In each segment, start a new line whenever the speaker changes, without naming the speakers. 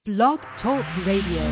Blog Talk Radio.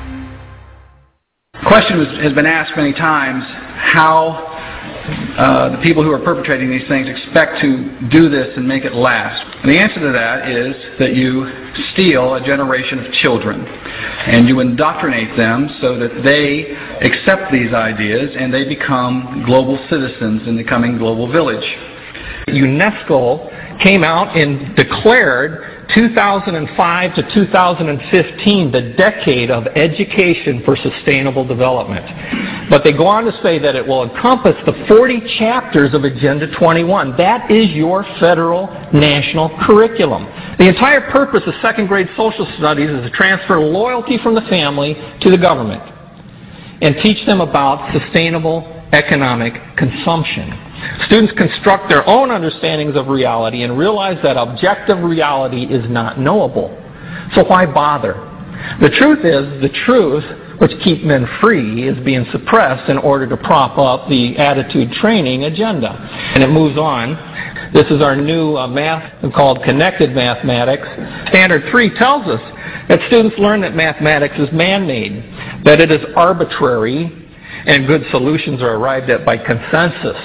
The question has been asked many times how the people who are perpetrating these things expect to do this and make it last. And the answer to that is that you steal a generation of children and you indoctrinate them so that they accept these ideas and they become global citizens in the coming global village.
UNESCO came out and declared 2005 to 2015 the decade of education for sustainable development. But they go on to say that it will encompass the 40 chapters of Agenda 21. That is your federal national curriculum. The entire purpose of second grade social studies is to transfer loyalty from the family to the government and teach them about sustainable economic consumption. Students construct their own understandings of reality and realize that objective reality is not knowable. So why bother? The truth is, the truth which keeps men free is being suppressed in order to prop up the attitude training agenda. And it moves on. This is our new math called connected mathematics. Standard 3 tells us that students learn that mathematics is man-made, that it is arbitrary, and good solutions are arrived at by consensus.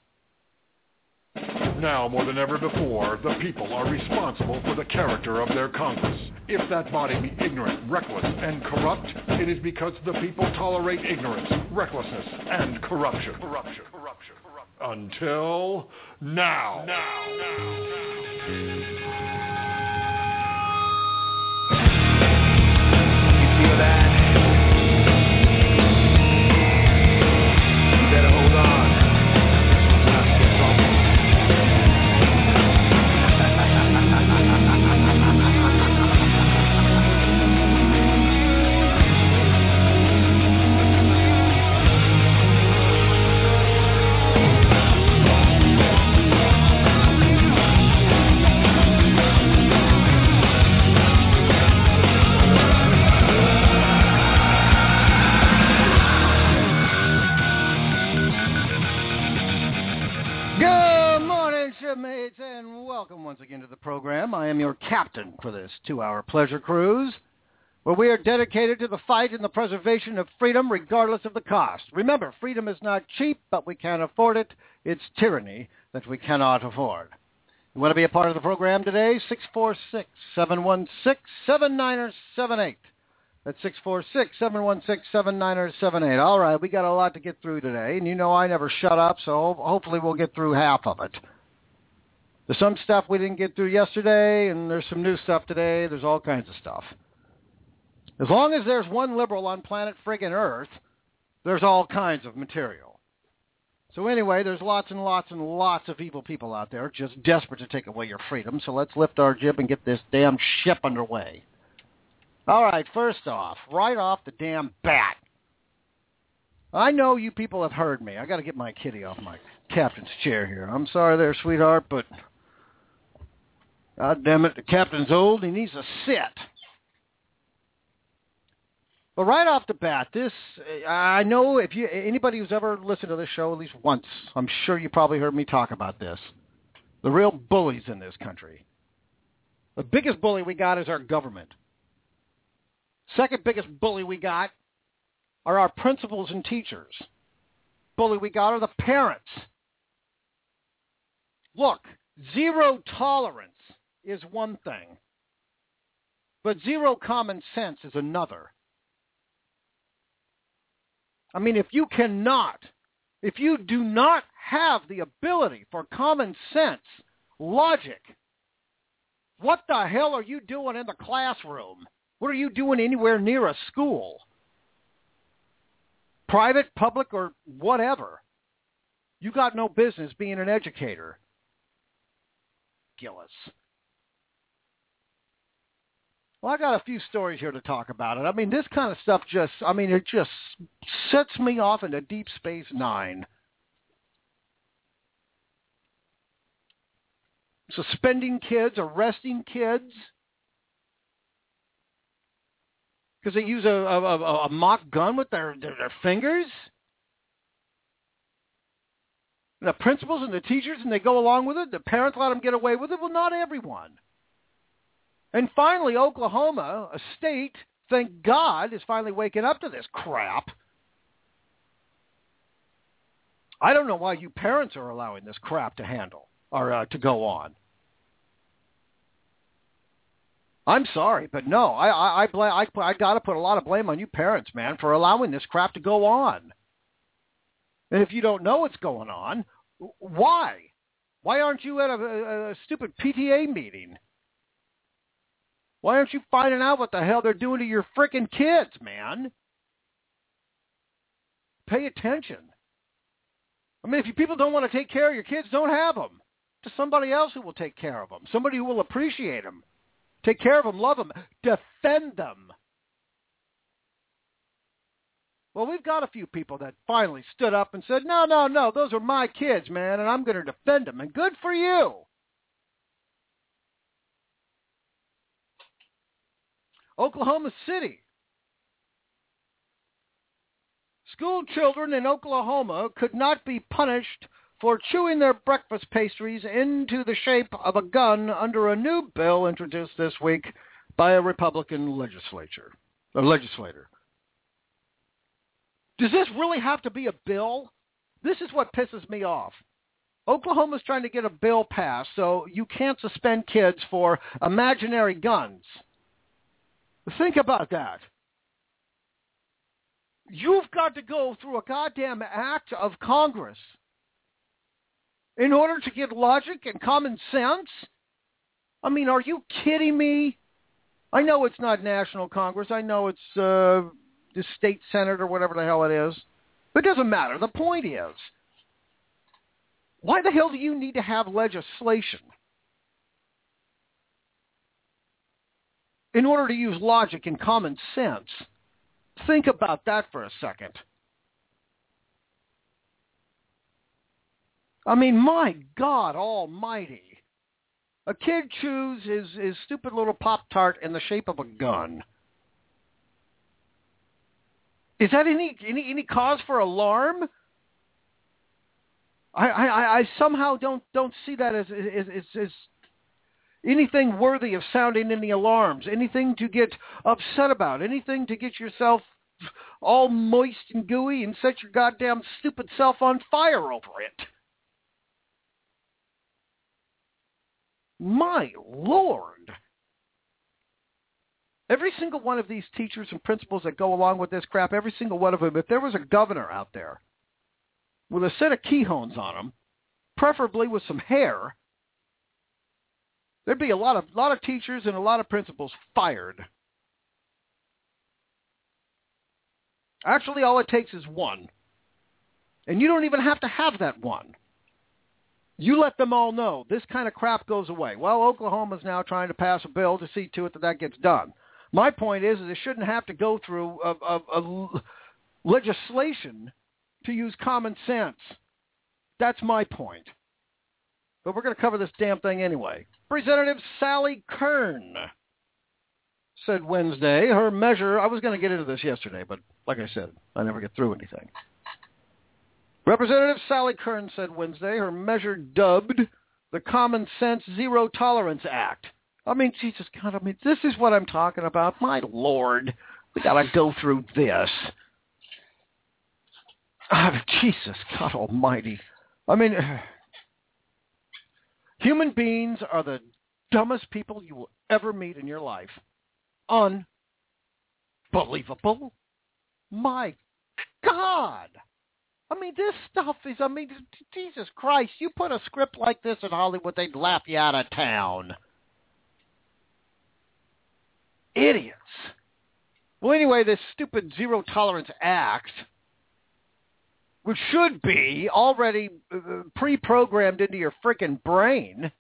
Now, more than ever before, the people are responsible for the character of their Congress. If that body be ignorant, reckless, and corrupt, it is because the people tolerate ignorance, recklessness, and corruption. Until now.
You feel that? You better hold on.
Mates, and welcome once again to the program. I am your captain for this 2-hour pleasure cruise, where we are dedicated to the fight and the preservation of freedom regardless of the cost. Remember, freedom is not cheap, but we can't afford it. It's tyranny that we cannot afford. You want to be a part of the program today? 646-716-7978. That's 646-716-7978. All right, we got a lot to get through today, and you know I never shut up, so hopefully we'll get through half of it. There's some stuff we didn't get through yesterday, and there's some new stuff today. There's all kinds of stuff. As long as there's one liberal on planet friggin' Earth, there's all kinds of material. So anyway, there's lots and lots and lots of evil people out there just desperate to take away your freedom, so let's lift our jib and get this damn ship underway. All right, first off, right off the damn bat. I know you people have heard me. I got to get my kitty off my captain's chair here. I'm sorry there, sweetheart, but God damn it, the captain's old. He needs to sit. But right off the bat, I know if anybody who's ever listened to this show at least once, I'm sure you probably heard me talk about this. The real bullies in this country. The biggest bully we got is our government. Second biggest bully we got are our principals and teachers. Bully we got are the parents. Look, zero tolerance is one thing, but zero common sense is another. I mean, if you do not have the ability for common sense, logic, what the hell are you doing in the classroom? What are you doing anywhere near a school? Private, public, or whatever. You got no business being an educator. Gillis. Well, I got a few stories here to talk about it. I mean, this kind of stuff it just sets me off into Deep Space Nine. Suspending kids, arresting kids, because they use a mock gun with their fingers. The principals and the teachers, and they go along with it. The parents let them get away with it. Well, not everyone. And finally, Oklahoma, a state, thank God, is finally waking up to this crap. I don't know why you parents are allowing this crap to handle or to go on. I'm sorry, but no, I got to put a lot of blame on you parents, man, for allowing this crap to go on. And if you don't know what's going on, why? Why aren't you at a stupid PTA meeting? Why aren't you finding out what the hell they're doing to your frickin' kids, man? Pay attention. I mean, if you people don't want to take care of your kids, don't have them. To somebody else who will take care of them. Somebody who will appreciate them. Take care of them, love them, defend them. Well, we've got a few people that finally stood up and said, no, those are my kids, man, and I'm going to defend them. And good for you. Oklahoma City. School children in Oklahoma could not be punished for chewing their breakfast pastries into the shape of a gun under a new bill introduced this week by a Republican legislator. Does this really have to be a bill? This is what pisses me off. Oklahoma's trying to get a bill passed so you can't suspend kids for imaginary guns. Think about that. You've got to go through a goddamn act of Congress in order to get logic and common sense? I mean, are you kidding me? I know it's not National Congress. I know it's the state Senate or whatever the hell it is. But it doesn't matter. The point is, why the hell do you need to have legislation in order to use logic and common sense? Think about that for a second. I mean, my God almighty. A kid chews his stupid little Pop-Tart in the shape of a gun. Is that any cause for alarm? I somehow don't see that as anything worthy of sounding any alarms, anything to get upset about, anything to get yourself all moist and gooey and set your goddamn stupid self on fire over it. My Lord. Every single one of these teachers and principals that go along with this crap, every single one of them, if there was a governor out there with a set of keyhones on him, preferably with some hair, there'd be a lot of teachers and a lot of principals fired. Actually, all it takes is one. And you don't even have to have that one. You let them all know this kind of crap goes away. Well, Oklahoma's now trying to pass a bill to see to it that gets done. My point is it shouldn't have to go through a legislation to use common sense. That's my point. But we're going to cover this damn thing anyway. Representative Sally Kern said Wednesday her measure, I was going to get into this yesterday, but like I said, I never get through anything. Representative Sally Kern said Wednesday her measure dubbed the Common Sense Zero Tolerance Act. I mean, Jesus God, I mean, this is what I'm talking about. My Lord, we got to go through this. Oh, Jesus God almighty. I mean, human beings are the dumbest people you will ever meet in your life. Unbelievable. My God. I mean, this stuff is, I mean, Jesus Christ, you put a script like this in Hollywood, they'd laugh you out of town. Idiots. Well, anyway, this stupid Zero Tolerance Act, which should be already pre-programmed into your frickin' brain,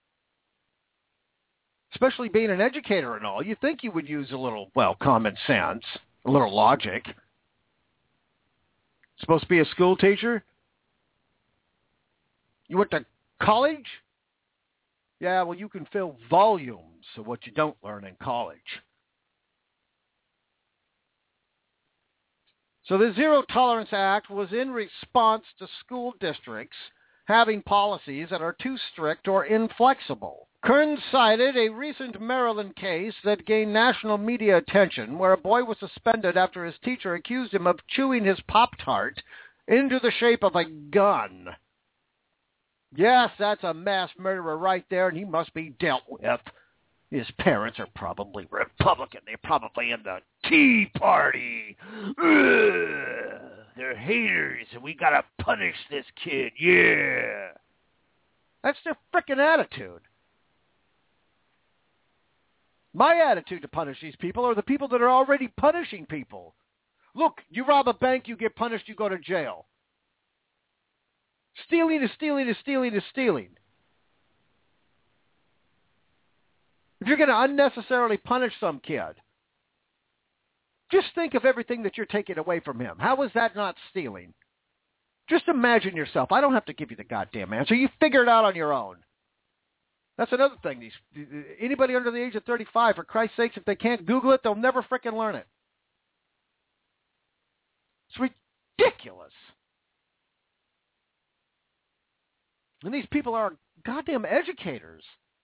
especially being an educator and all, you think you would use a little, well, common sense, a little logic. Supposed to be a school teacher? You went to college? Yeah, well, you can fill volumes of what you don't learn in college. So the Zero Tolerance Act was in response to school districts having policies that are too strict or inflexible. Kern cited a recent Maryland case that gained national media attention where a boy was suspended after his teacher accused him of chewing his Pop-Tart into the shape of a gun. Yes, that's a mass murderer right there, and he must be dealt with. His parents are probably Republican. They're probably in the Tea Party. Ugh, they're haters, and we gotta punish this kid. Yeah. That's their frickin' attitude. My attitude to punish these people are the people that are already punishing people. Look, you rob a bank, you get punished, you go to jail. Stealing is stealing is stealing is stealing. If you're going to unnecessarily punish some kid, just think of everything that you're taking away from him. How is that not stealing? Just imagine yourself. I don't have to give you the goddamn answer. You figure it out on your own. That's another thing. Anybody under the age of 35, for Christ's sakes, if they can't Google it, they'll never frickin' learn it. It's ridiculous. And these people are goddamn educators.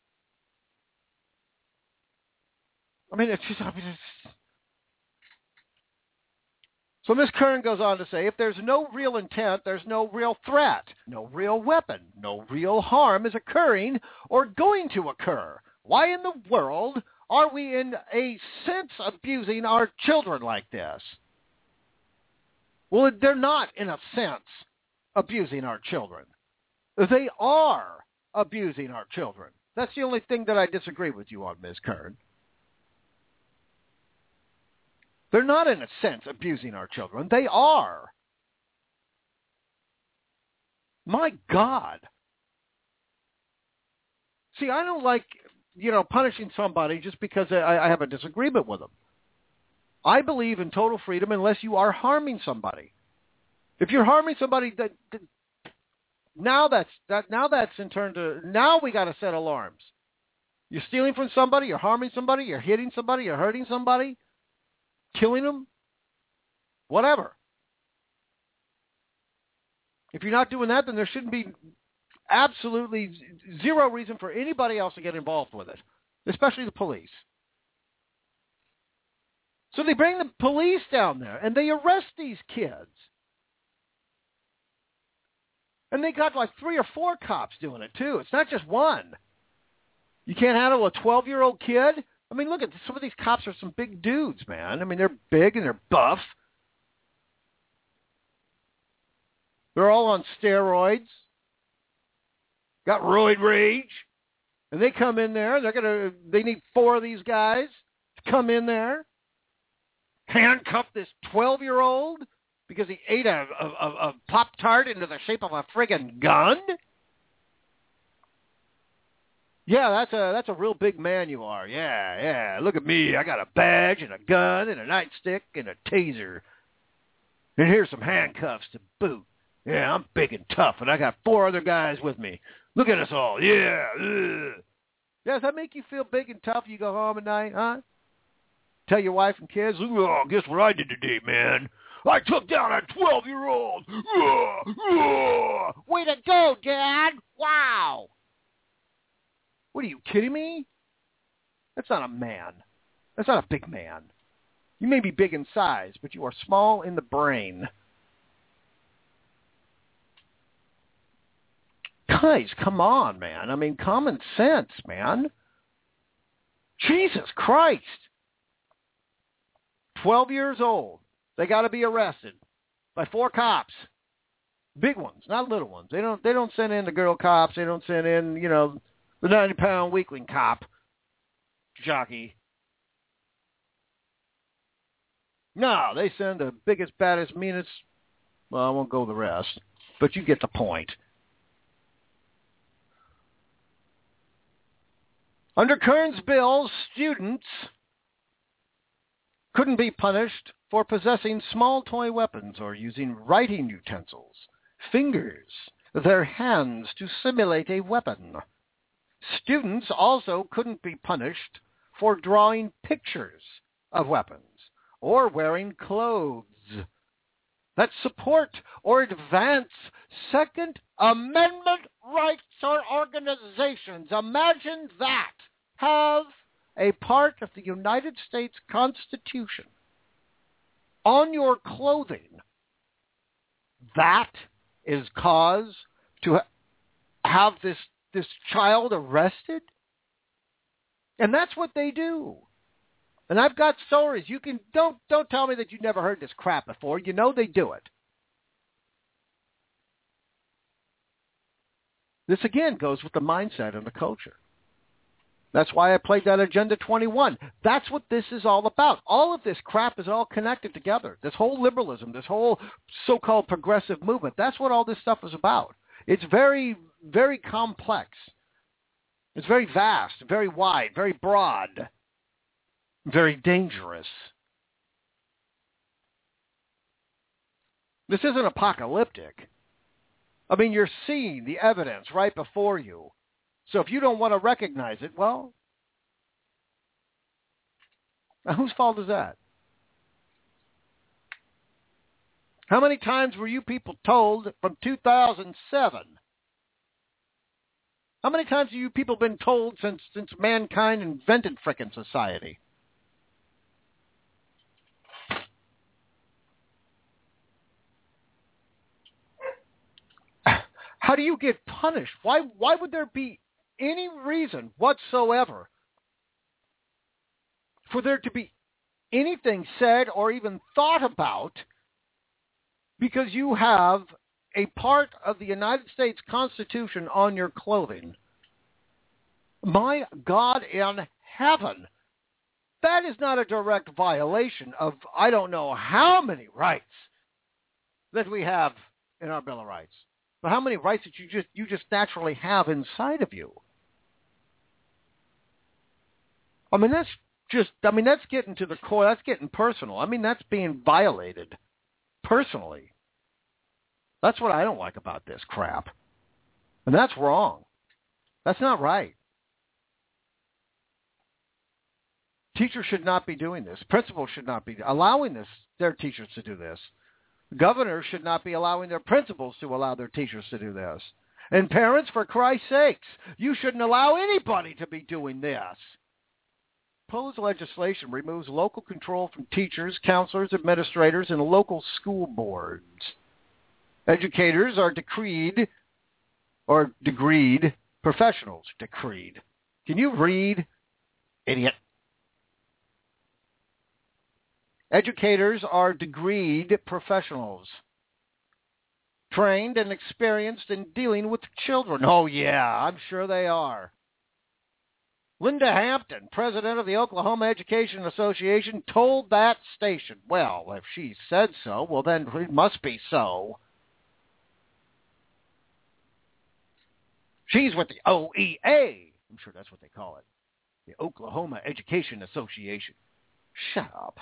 So Ms. Kern goes on to say, if there's no real intent, there's no real threat, no real weapon, no real harm is occurring or going to occur. Why in the world are we in a sense abusing our children like this? Well, they're not in a sense abusing our children. They are abusing our children. That's the only thing that I disagree with you on, Ms. Kern. They're not, in a sense, abusing our children. They are. My God. See, I don't like, punishing somebody just because I have a disagreement with them. I believe in total freedom unless you are harming somebody. If you're harming somebody, now that's in turn to, now we got to set alarms. You're stealing from somebody, you're harming somebody, you're hitting somebody, you're hurting somebody. Killing them, whatever. If you're not doing that, then there shouldn't be absolutely zero reason for anybody else to get involved with it, especially the police. So they bring the police down there, and they arrest these kids. And they got like 3 or 4 cops doing it, too. It's not just one. You can't handle a 12-year-old kid? I mean, look at some of these cops are some big dudes, man. I mean, they're big and they're buff. They're all on steroids. Got roid rage. And they come in there, and they need 4 of these guys to come in there, handcuff this 12-year-old because he ate a Pop-Tart into the shape of a friggin' gun? Yeah, that's a real big man you are. Yeah. Look at me. I got a badge and a gun and a nightstick and a taser. And here's some handcuffs to boot. Yeah, I'm big and tough, and I got 4 other guys with me. Look at us all. Yeah. Ugh. Yeah, does that make you feel big and tough? You go home at night, huh? Tell your wife and kids, oh, guess what I did today, man? I took down a 12-year-old. Way to go, Dad. Wow. What are you kidding me? That's not a man. That's not a big man. You may be big in size, but you are small in the brain. Guys, come on, man. I mean, common sense, man. Jesus Christ. 12 years old. They got to be arrested by 4 cops. Big ones, not little ones. They don't send in the girl cops. They don't send in, the 90-pound weakling cop jockey. No, they send the biggest, baddest, meanest. Well, I won't go the rest, but you get the point. Under Kern's bill, students couldn't be punished for possessing small toy weapons or using writing utensils, fingers, their hands to simulate a weapon. Students also couldn't be punished for drawing pictures of weapons or wearing clothes that support or advance Second Amendment rights organizations, imagine that, have a part of the United States Constitution on your clothing, that is cause to have this child arrested? And that's what they do. And I've got stories. You can don't tell me that you've never heard this crap before. You know they do it. This again goes with the mindset and the culture. That's why I played that Agenda 21. That's what this is all about. All of this crap is all connected together. This whole liberalism, this whole so-called progressive movement, that's what all this stuff is about. It's very, very complex. It's very vast, very wide, very broad, very dangerous. This isn't apocalyptic. I mean, you're seeing the evidence right before you. So if you don't want to recognize it, well, whose fault is that? How many times were you people told from 2007? How many times have you people been told since mankind invented frickin' society? How do you get punished? Why would there be any reason whatsoever for there to be anything said or even thought about because you have a part of the United States Constitution on your clothing? My God in heaven, that is not a direct violation of I don't know how many rights that we have in our Bill of Rights. But how many rights that you just naturally have inside of you? I mean, that's getting to the core. That's getting personal. I mean, that's being violated personally. That's what I don't like about this crap. And that's wrong. That's not right. Teachers should not be doing this. Principals should not be allowing their teachers to do this. Governors should not be allowing their principals to allow their teachers to do this. And parents, for Christ's sakes, you shouldn't allow anybody to be doing this. Proposed legislation removes local control from teachers, counselors, administrators, and local school boards. Educators are degreed professionals. Decreed. Can you read, idiot? Educators are degreed professionals, trained and experienced in dealing with children. Oh, yeah, I'm sure they are. Linda Hampton, president of the Oklahoma Education Association, told that station, well, if she said so, well, then it must be so. She's with the OEA. I'm sure that's what they call it. The Oklahoma Education Association. Shut up.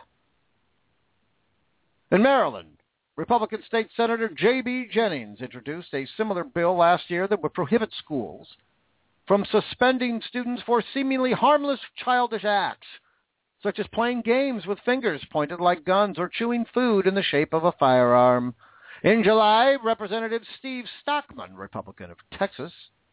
In Maryland, Republican State Senator J.B. Jennings introduced a similar bill last year that would prohibit schools from suspending students for seemingly harmless childish acts, such as playing games with fingers pointed like guns or chewing food in the shape of a firearm. In July, Representative Steve Stockman, Republican of Texas.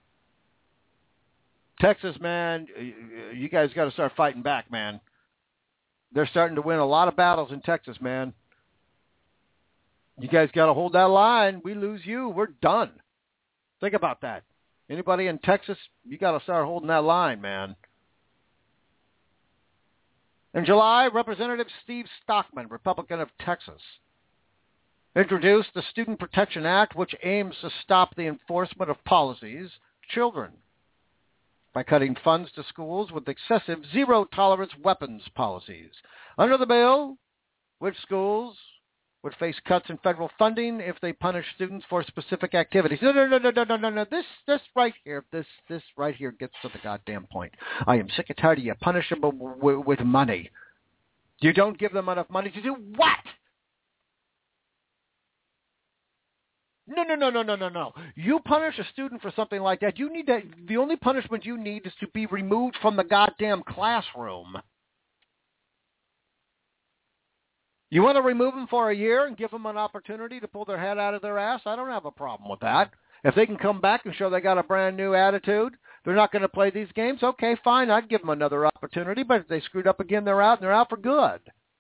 Texas, man, you guys got to start fighting back, man. They're starting to win a lot of battles in Texas, man. You guys got to hold that line. We lose you, we're done. Think about that. Anybody in Texas, you got to start holding that line, man. In July, Representative Steve Stockman, Republican of Texas, introduced the Student Protection Act, which aims to stop the enforcement of policies to children by cutting funds to schools with excessive zero-tolerance weapons policies. Under the bill, which schools would face cuts in federal funding if they punish students for specific activities. No. This right here gets to the goddamn point. I am sick and tired of you punishing them with money. You don't give them enough money to do what? No. You punish a student for something like that. You need to. The only punishment you need is to be removed from the goddamn classroom. You want to remove them for a year and give them an opportunity to pull their head out of their ass? I don't have a problem with that. If they can come back and show they got a brand new attitude, they're not going to play these games, okay, fine, I'd give them another opportunity, but if they screwed up again, they're out, and they're out for good.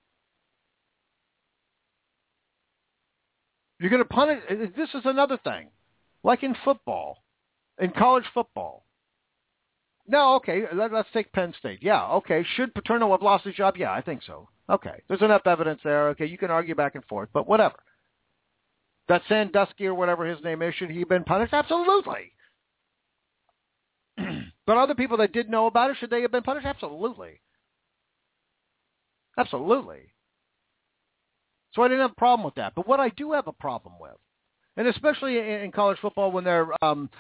You're going to punish. This is another thing, like in football, in college football. No, okay, let's take Penn State. Yeah, okay, should Paterno have lost his job? Yeah, I think so. Okay, there's enough evidence there. Okay, you can argue back and forth, but whatever. That Sandusky or whatever his name is, should he have been punished? Absolutely. But other people that did know about it, should they have been punished? Absolutely. Absolutely. So I didn't have a problem with that. But what I do have a problem with, and especially in college football when they're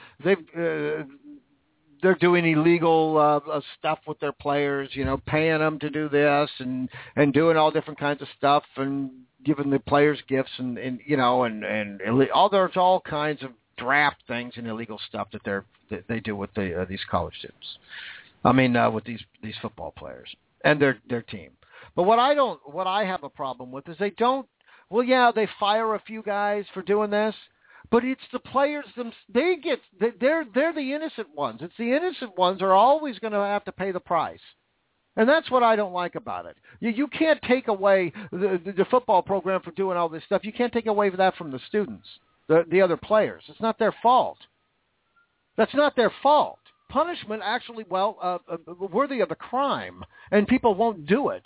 doing illegal stuff with their players, paying them to do this and doing all different kinds of stuff and giving the players gifts and there's all kinds of draft things and illegal stuff that they do with these college students. I mean, with these football players and their team. But what I have a problem with is they don't. Well, yeah, they fire a few guys for doing this, but it's the players they're the innocent ones. It's the innocent ones are always going to have to pay the price. And that's what I don't like about it. You can't take away the football program for doing all this stuff. You can't take away that from the students, the other players. It's not their fault. That's not their fault. Punishment actually, worthy of a crime, and people won't do it.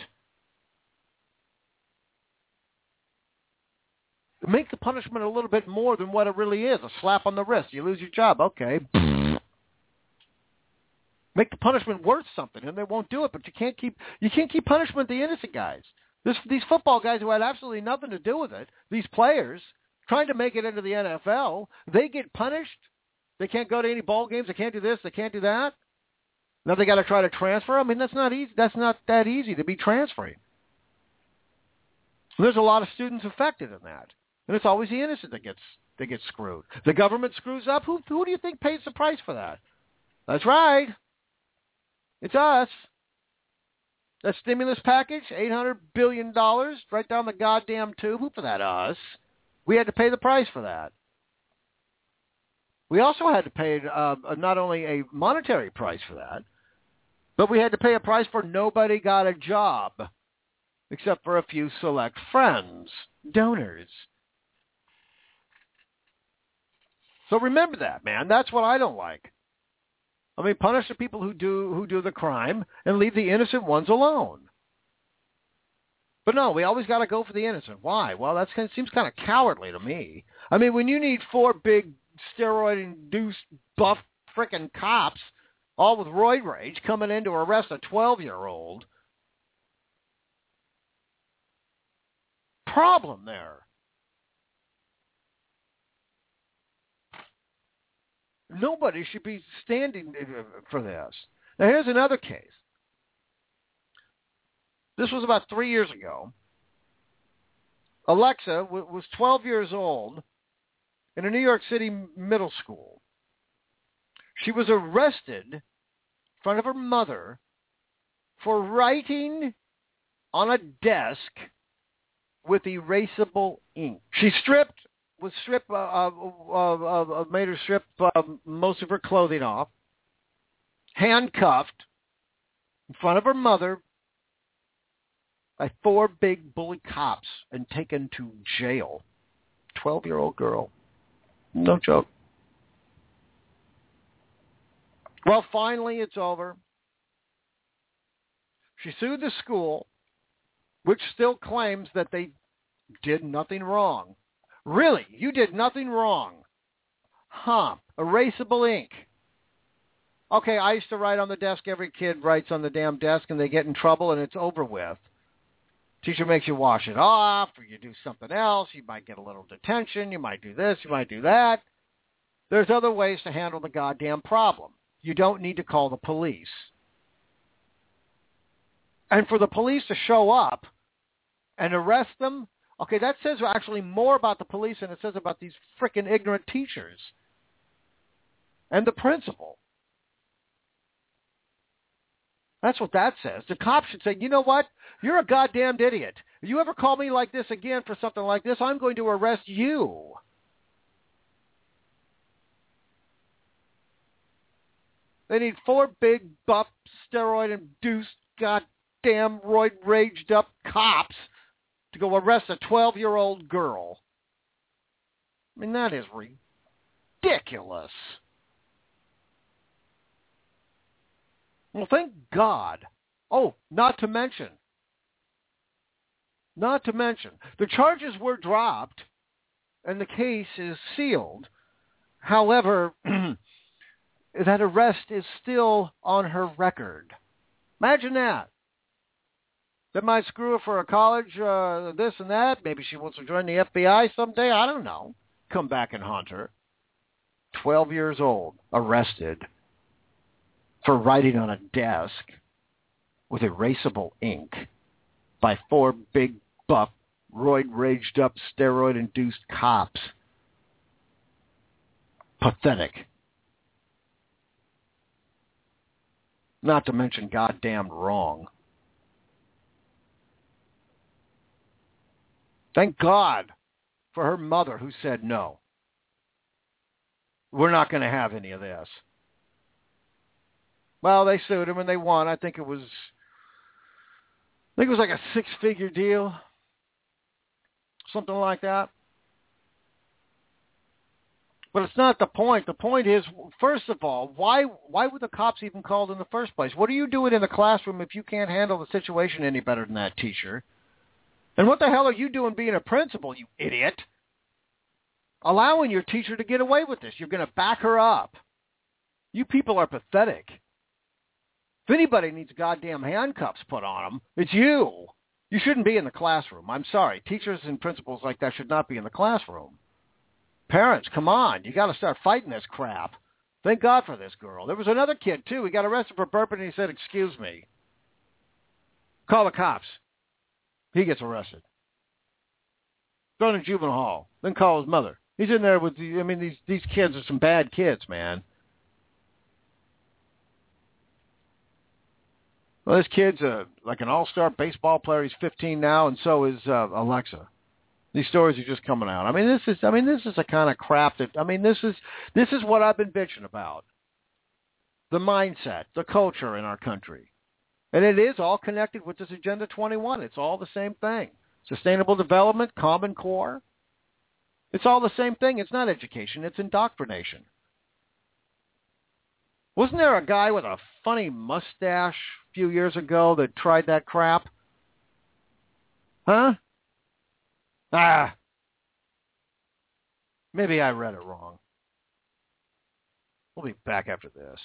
Make the punishment a little bit more than what it really is. A slap on the wrist. You lose your job. Okay. Make the punishment worth something, and they won't do it. But you can't keep punishment the innocent guys. These football guys who had absolutely nothing to do with it, these players trying to make it into the NFL, they get punished. They can't go to any ball games. They can't do this. They can't do that. Now they got to try to transfer. I mean, that's not easy. That's not that easy to be transferring. There's a lot of students affected in that, and it's always the innocent that gets screwed. The government screws up. Who do you think pays the price for that? That's right. It's us. That stimulus package, $800 billion, right down the goddamn tube. Who for that? Us. We had to pay the price for that. We also had to pay not only a monetary price for that, but we had to pay a price for nobody got a job, except for a few select friends, donors. So remember that, man. That's what I don't like. I mean, punish the people who do the crime and leave the innocent ones alone. But no, we always got to go for the innocent. Why? Well, that seems kind of cowardly to me. I mean, when you need 4 big steroid-induced buff frickin' cops, all with roid rage, coming in to arrest a 12-year-old, problem there. Nobody should be standing for this. Now, here's another case. This was about 3 years ago. Alexa was 12 years old in a New York City middle school. She was arrested in front of her mother for writing on a desk with erasable ink. She made her strip most of her clothing off, handcuffed in front of her mother by 4 big bully cops and taken to jail. 12-year-old girl. No joke. Well, finally it's over. She sued the school, which still claims that they did nothing wrong. Really? You did nothing wrong? Huh. Erasable ink. Okay, I used to write on the desk. Every kid writes on the damn desk and they get in trouble and it's over with. Teacher makes you wash it off, or you do something else. You might get a little detention. You might do this. You might do that. There's other ways to handle the goddamn problem. You don't need to call the police. And for the police to show up and arrest them, okay, that says actually more about the police than it says about these frickin' ignorant teachers and the principal. That's what that says. The cops should say, you know what? You're a goddamn idiot. If you ever call me like this again for something like this, I'm going to arrest you. They need 4 big, buff, steroid-induced, goddamn, roid-raged-up cops to go arrest a 12-year-old girl. I mean, that is ridiculous. Well, thank God. Oh, not to mention, the charges were dropped and the case is sealed. However, that arrest is still on her record. Imagine that. That might screw her for a college, this and that. Maybe she wants to join the FBI someday. I don't know. Come back and haunt her. 12 years old, arrested for writing on a desk with erasable ink by 4 big, buff, roid-raged-up, steroid-induced cops. Pathetic. Not to mention goddamn wrong. Thank God for her mother who said no. We're not going to have any of this. Well, they sued him and they won. I think it was like a 6-figure deal. Something like that. But it's not the point. The point is, first of all, why were the cops even called in the first place? What are you doing in the classroom if you can't handle the situation any better than that teacher? And what the hell are you doing being a principal, you idiot? Allowing your teacher to get away with this. You're going to back her up. You people are pathetic. If anybody needs goddamn handcuffs put on them, it's you. You shouldn't be in the classroom. I'm sorry. Teachers and principals like that should not be in the classroom. Parents, come on. You got to start fighting this crap. Thank God for this girl. There was another kid, too. He got arrested for burping, and he said, "Excuse me." Call the cops. He gets arrested. Thrown in juvenile hall. Then call his mother. He's in there with these kids are some bad kids, man. Well, this kid's like an all-star baseball player. He's 15 now, and so is Alexa. These stories are just coming out. This is the kind of crap that, this is what I've been bitching about. The mindset, the culture in our country. And it is all connected with this Agenda 21. It's all the same thing. Sustainable development, Common Core. It's all the same thing. It's not education. It's indoctrination. Wasn't there a guy with a funny mustache a few years ago that tried that crap? Huh? Maybe I read it wrong. We'll be back after this.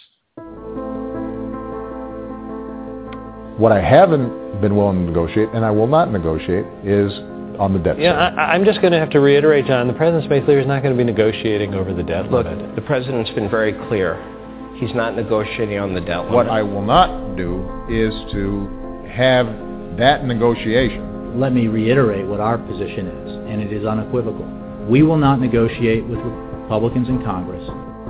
What I haven't been willing to negotiate, and I will not negotiate, is on the debt side.
I'm just going to have to reiterate, John, the President's made clear he's not going to be negotiating over the debt limit.
Look, the President's been very clear. He's not negotiating on the debt limit.
What I will not do is to have that negotiation.
Let me reiterate what our position is, and it is unequivocal. We will not negotiate with Republicans in Congress.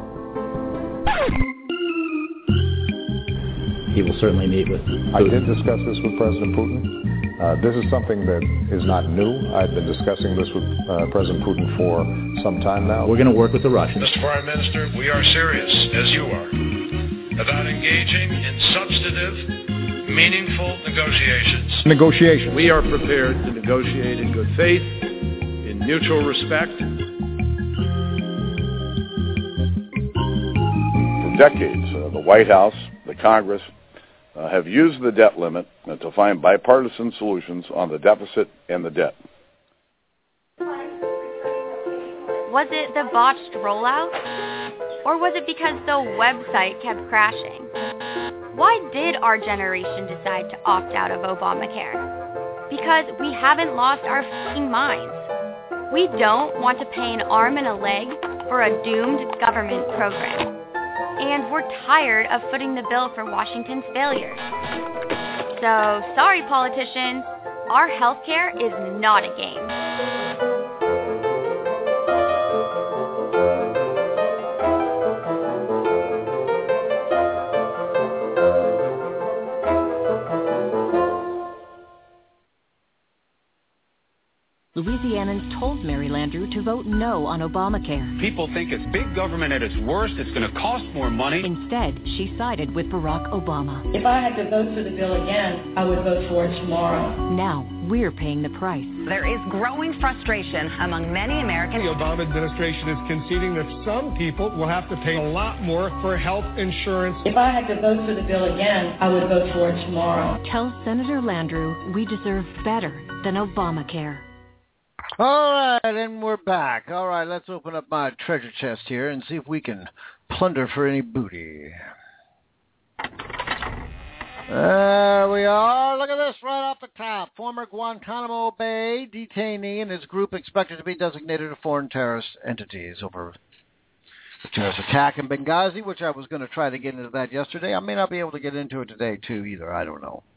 He will certainly meet with Putin.
I did discuss this with President Putin. This is something that is not new. I've been discussing this with President Putin for some time now.
We're going to work with the Russians.
Mr. Foreign Minister, we are serious, as you are, about engaging in substantive, meaningful negotiations.
We are prepared to negotiate in good faith, in mutual respect.
For decades, the White House, the Congress, have used the debt limit to find bipartisan solutions on the deficit and the debt.
Was it the botched rollout? Or was it because the website kept crashing? Why did our generation decide to opt out of Obamacare? Because we haven't lost our f***ing minds. We don't want to pay an arm and a leg for a doomed government program. And we're tired of footing the bill for Washington's failures. So, sorry politicians, our healthcare is not a game.
Louisianans told Mary Landrieu to vote no on Obamacare.
People think it's big government at its worst. It's going to cost more money.
Instead, she sided with Barack Obama.
If I had to vote for the bill again, I would vote for it tomorrow.
Now, we're paying the price.
There is growing frustration among many Americans.
The Obama administration is conceding that some people will have to pay a lot more for health insurance.
If I had to vote for the bill again, I would vote for it tomorrow.
Tell Senator Landrieu we deserve better than Obamacare.
All right, and we're back. All right, let's open up my treasure chest here and see if we can plunder for any booty. There we are. Look at this right off the top. Former Guantanamo Bay detainee and his group expected to be designated as foreign terrorist entities over the terrorist attack in Benghazi, which I was going to try to get into that yesterday. I may not be able to get into it today, too, either. I don't know.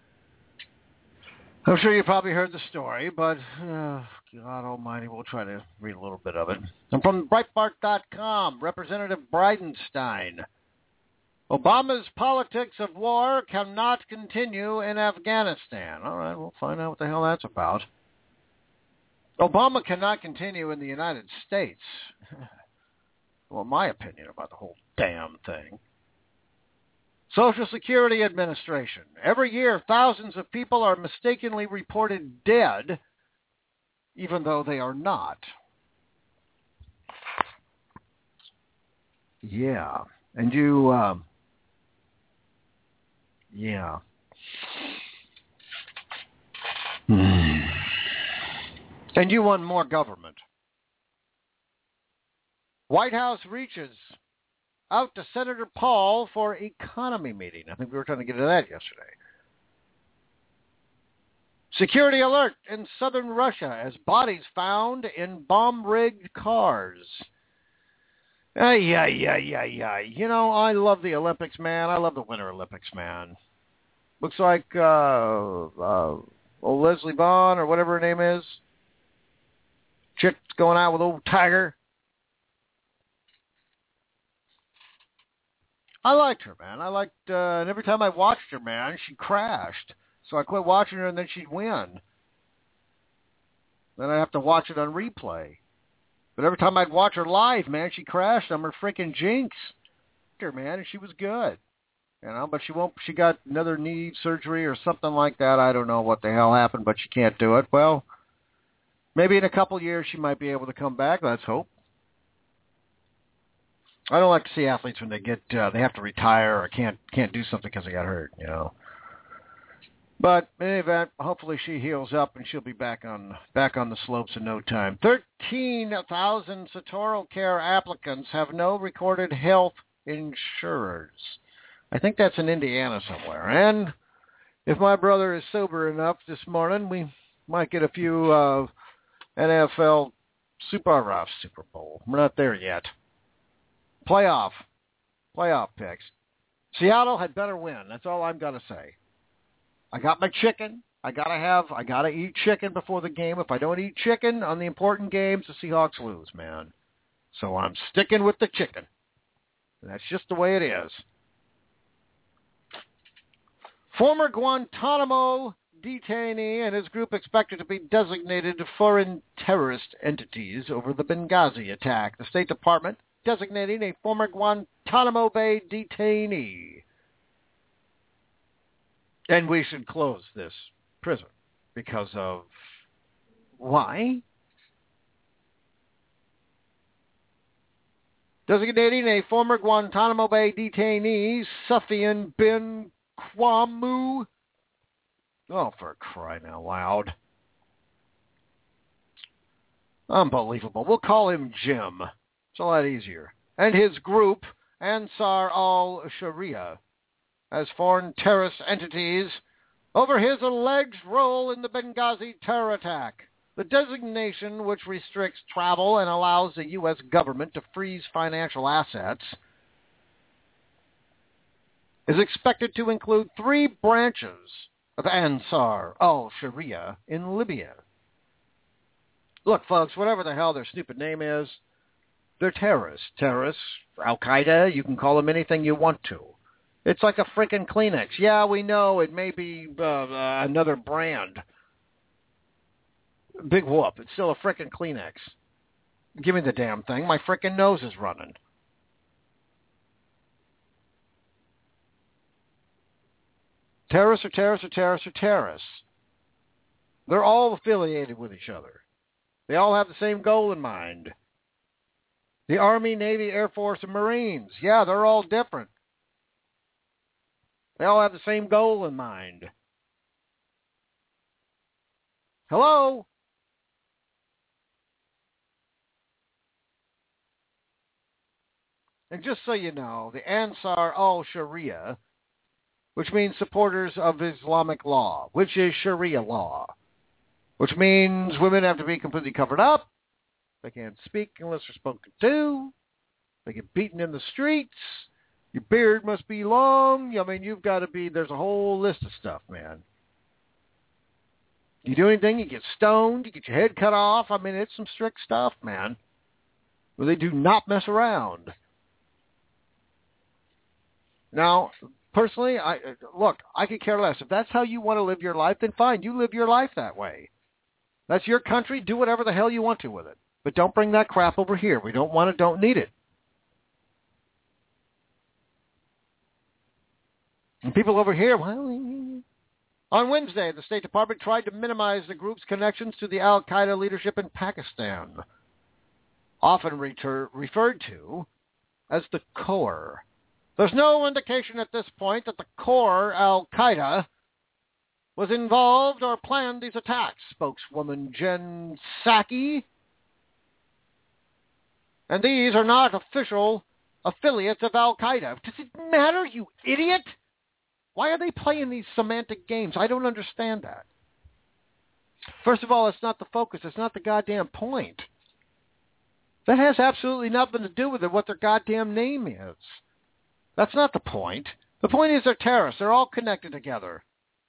I'm sure you probably heard the story, but God almighty, we'll try to read a little bit of it. And from Breitbart.com, Representative Bridenstine. Obama's politics of war cannot continue in Afghanistan. All right, we'll find out what the hell that's about. Obama cannot continue in the United States. Well, my opinion about the whole damn thing. Social Security Administration. Every year, thousands of people are mistakenly reported dead, even though they are not. Yeah. And you, yeah. And you want more government. White House reaches out to Senator Paul for economy meeting. I think we were trying to get to that yesterday. Security alert in southern Russia as bodies found in bomb-rigged cars. Yeah. You know, I love the Olympics, man. I love the Winter Olympics, man. Looks like old Leslie Vaughn or whatever her name is. Chick's going out with old Tiger. I liked her, man. And every time I watched her, man, she crashed. So I quit watching her, and then she'd win. Then I'd have to watch it on replay. But every time I'd watch her live, man, she crashed on her freaking jinx. Her, man, and she was good. You know, but she got another knee surgery or something like that. I don't know what the hell happened, but she can't do it. Well, maybe in a couple years she might be able to come back. Let's hope. I don't like to see athletes when they they have to retire or can't do something because they got hurt, you know. But in any event, hopefully she heals up and she'll be back on the slopes in no time. 13,000 Sotoro Care applicants have no recorded health insurers. I think that's in Indiana somewhere. And if my brother is sober enough this morning, we might get a few NFL Super Bowl. We're not there yet. Playoff picks. Seattle had better win. That's all I'm going to say. I got my chicken. I gotta eat chicken before the game. If I don't eat chicken on the important games, the Seahawks lose, man. So I'm sticking with the chicken. That's just the way it is. Former Guantanamo detainee and his group expected to be designated foreign terrorist entities over the Benghazi attack. The State Department designating a former Guantanamo Bay detainee. And we should close this prison because of why? Designating a former Guantanamo Bay detainee, Sufyan bin Kwamu. Oh, for crying out loud. Unbelievable. We'll call him Jim. It's a lot easier. And his group, Ansar al-Sharia, as foreign terrorist entities over his alleged role in the Benghazi terror attack. The designation, which restricts travel and allows the U.S. government to freeze financial assets, is expected to include 3 branches of Ansar al-Sharia in Libya. Look, folks, whatever the hell their stupid name is, they're terrorists. Terrorists, Al-Qaeda, you can call them anything you want to. It's like a freaking Kleenex. Yeah, we know it may be another brand. Big whoop. It's still a frickin' Kleenex. Give me the damn thing. My frickin' nose is running. Terrorists are terrorists are terrorists are terrorists. They're all affiliated with each other. They all have the same goal in mind. The Army, Navy, Air Force, and Marines. Yeah, they're all different. They all have the same goal in mind. Hello? And just so you know, the Ansar al-Sharia, which means supporters of Islamic law, which is Sharia law, which means women have to be completely covered up. They can't speak unless they're spoken to. They get beaten in the streets. Your beard must be long. I mean, you've got to be, there's a whole list of stuff, man. You do anything, you get stoned, you get your head cut off. I mean, it's some strict stuff, man. Where they do not mess around. Now, personally, I could care less. If that's how you want to live your life, then fine. You live your life that way. That's your country. Do whatever the hell you want to with it. But don't bring that crap over here. We don't want it, don't need it. And people over here, well, on Wednesday, the State Department tried to minimize the group's connections to the al-Qaeda leadership in Pakistan, often referred to as the core. There's no indication at this point that the core al-Qaeda was involved or planned these attacks, spokeswoman Jen Psaki. And these are not official affiliates of al-Qaeda. Does it matter, you idiot? Why are they playing these semantic games? I don't understand that. First of all, it's not the focus. It's not the goddamn point. That has absolutely nothing to do with it, what their goddamn name is. That's not the point. The point is they're terrorists. They're all connected together.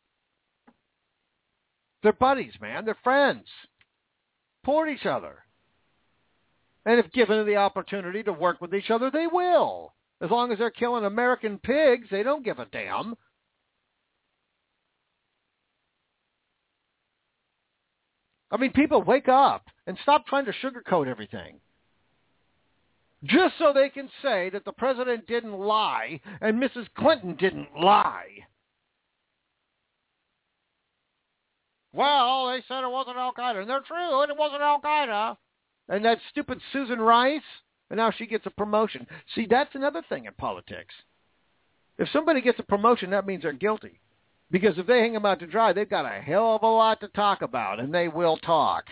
They're buddies, man. They're friends. Support each other. And if given the opportunity to work with each other, they will. As long as they're killing American pigs, they don't give a damn. I mean, people, wake up and stop trying to sugarcoat everything. Just so they can say that the president didn't lie and Mrs. Clinton didn't lie. Well, they said it wasn't al-Qaeda, and they're true, and it wasn't al-Qaeda. And that stupid Susan Rice, and now she gets a promotion. See, that's another thing in politics. If somebody gets a promotion, that means they're guilty. Because if they hang them out to dry, they've got a hell of a lot to talk about, and they will talk.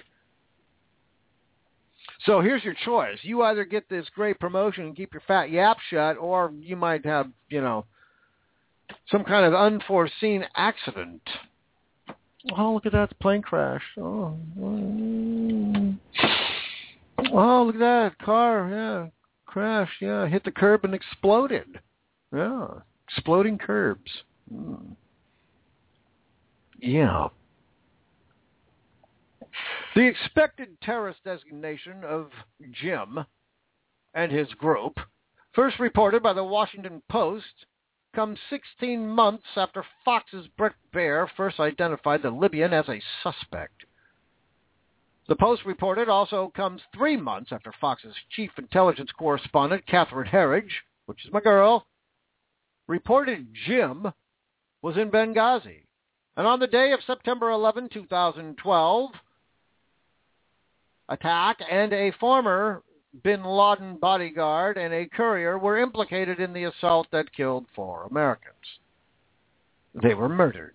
So here's your choice. You either get this great promotion and keep your fat yap shut, or you might have, some kind of unforeseen accident. Oh, look at that plane crash. Oh, look at that car. Yeah, crash. Yeah, hit the curb and exploded. Yeah, exploding curbs. Yeah. The expected terrorist designation of Jim and his group, first reported by the Washington Post, comes 16 months after Fox's Bret Baier first identified the Libyan as a suspect. The Post reported also comes 3 months after Fox's chief intelligence correspondent, Catherine Herridge, which is my girl, reported Jim was in Benghazi. And on the day of September 11, 2012, attack and a former bin Laden bodyguard and a courier were implicated in the assault that killed 4 Americans. They were murdered.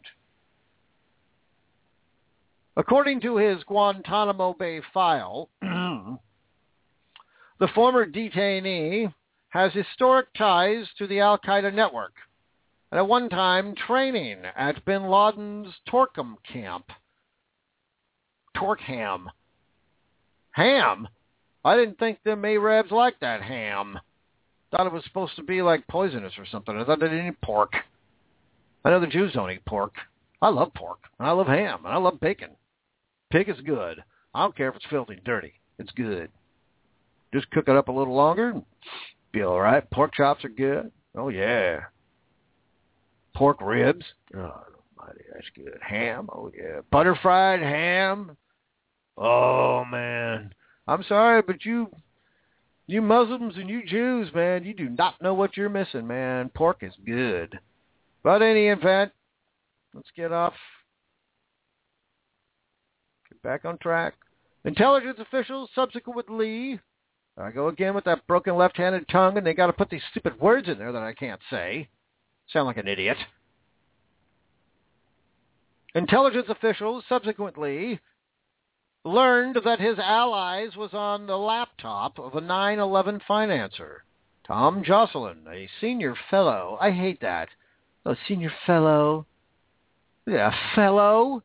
According to his Guantanamo Bay file, the former detainee has historic ties to the al-Qaeda network, and at one time training at bin Laden's Torkham camp. Torkham. Ham? I didn't think them Arabs liked that ham. Thought it was supposed to be like poisonous or something. I thought they didn't eat pork. I know the Jews don't eat pork. I love pork, and I love ham, and I love bacon. Pig is good. I don't care if it's filthy and dirty. It's good. Just cook it up a little longer, and be all right. Pork chops are good. Oh, yeah. Pork ribs. Oh, almighty, that's good. Ham. Oh, yeah. Butter-fried ham. Oh, man. I'm sorry, but you Muslims and you Jews, man, you do not know what you're missing, man. Pork is good. But in any event, let's get back on track. Intelligence officials subsequently, I go again with that broken left-handed tongue, and they got to put these stupid words in there that I can't say. Sound like an idiot. Intelligence officials subsequently learned that his allies was on the laptop of a 9/11 financer, Tom Jocelyn, a senior fellow. I hate that. A senior fellow. Yeah, fellow.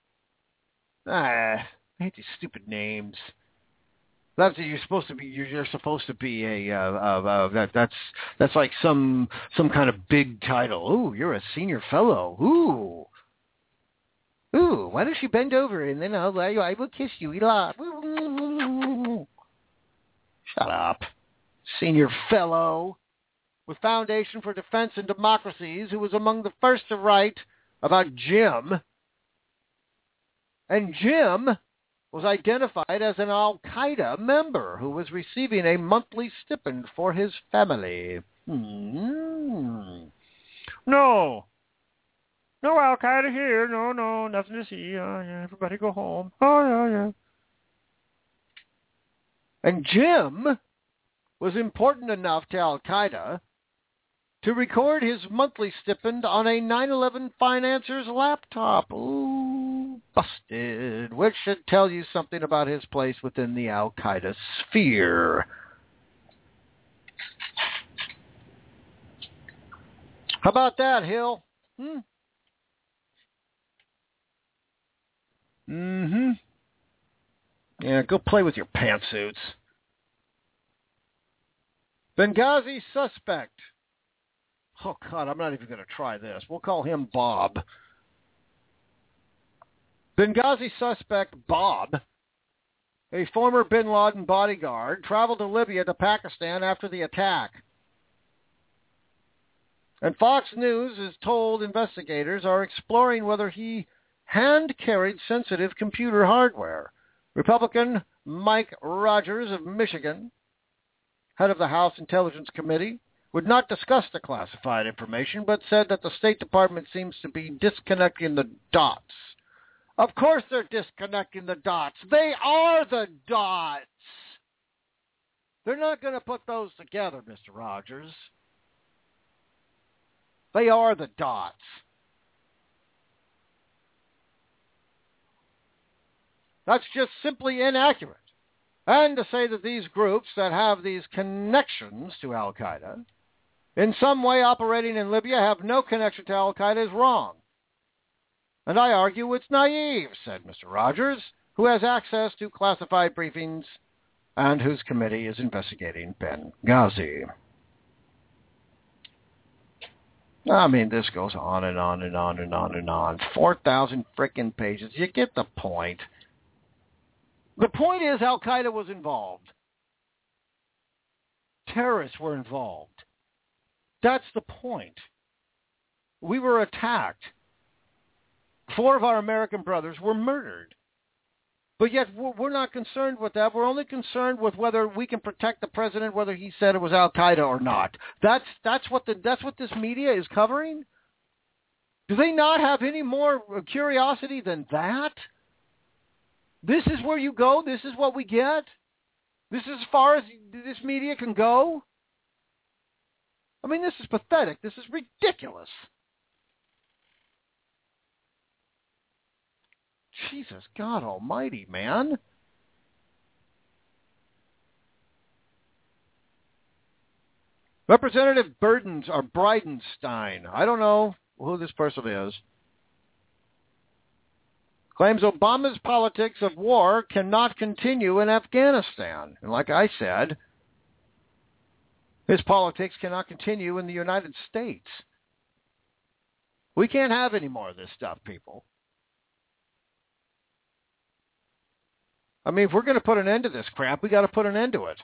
I hate these stupid names. You're supposed to be a that's like some kind of big title. Ooh, you're a senior fellow. Ooh, why don't you bend over and then I will kiss you. Shut up. Senior fellow with Foundation for Defense and Democracies, who was among the first to write about Jim. And Jim was identified as an Al-Qaeda member who was receiving a monthly stipend for his family. No Al-Qaeda here. No, nothing to see. Everybody go home. Yeah. And Jim was important enough to Al-Qaeda to record his monthly stipend on a 9/11 financer's laptop. Ooh, busted. Which should tell you something about his place within the Al-Qaeda sphere. How about that, Hill? Yeah, go play with your pantsuits. Benghazi suspect. Oh, God, I'm not even going to try this. We'll call him Bob. Benghazi suspect Bob, a former bin Laden bodyguard, traveled to Libya to Pakistan after the attack. And Fox News is told investigators are exploring whether he hand-carried sensitive computer hardware. Republican Mike Rogers of Michigan, head of the House Intelligence Committee, would not discuss the classified information, but said that the State Department seems to be disconnecting the dots. Of course they're disconnecting the dots. They are the dots. They're not going to put those together, Mr. Rogers. They are the dots. That's just simply inaccurate. And to say that these groups that have these connections to Al-Qaeda, in some way operating in Libya, have no connection to Al-Qaeda is wrong. And I argue it's naive, said Mr. Rogers, who has access to classified briefings and whose committee is investigating Benghazi. I mean, this goes on and on and on and on and on. 4,000 frickin' pages. You get the point. The point is Al-Qaeda was involved. Terrorists were involved. That's the point. We were attacked. 4 of our American brothers were murdered. But yet we're not concerned with that. We're only concerned with whether we can protect the president, whether he said it was Al-Qaeda or not. That's what this media is covering? Do they not have any more curiosity than that? This is where you go? This is what we get? This is as far as this media can go? I mean, this is pathetic. This is ridiculous. Jesus, God almighty, man. Representative Bridenstine, I don't know who this person is, claims Obama's politics of war cannot continue in Afghanistan. And like I said, his politics cannot continue in the United States. We can't have any more of this stuff, people. I mean, if we're going to put an end to this crap, we got to put an end to it.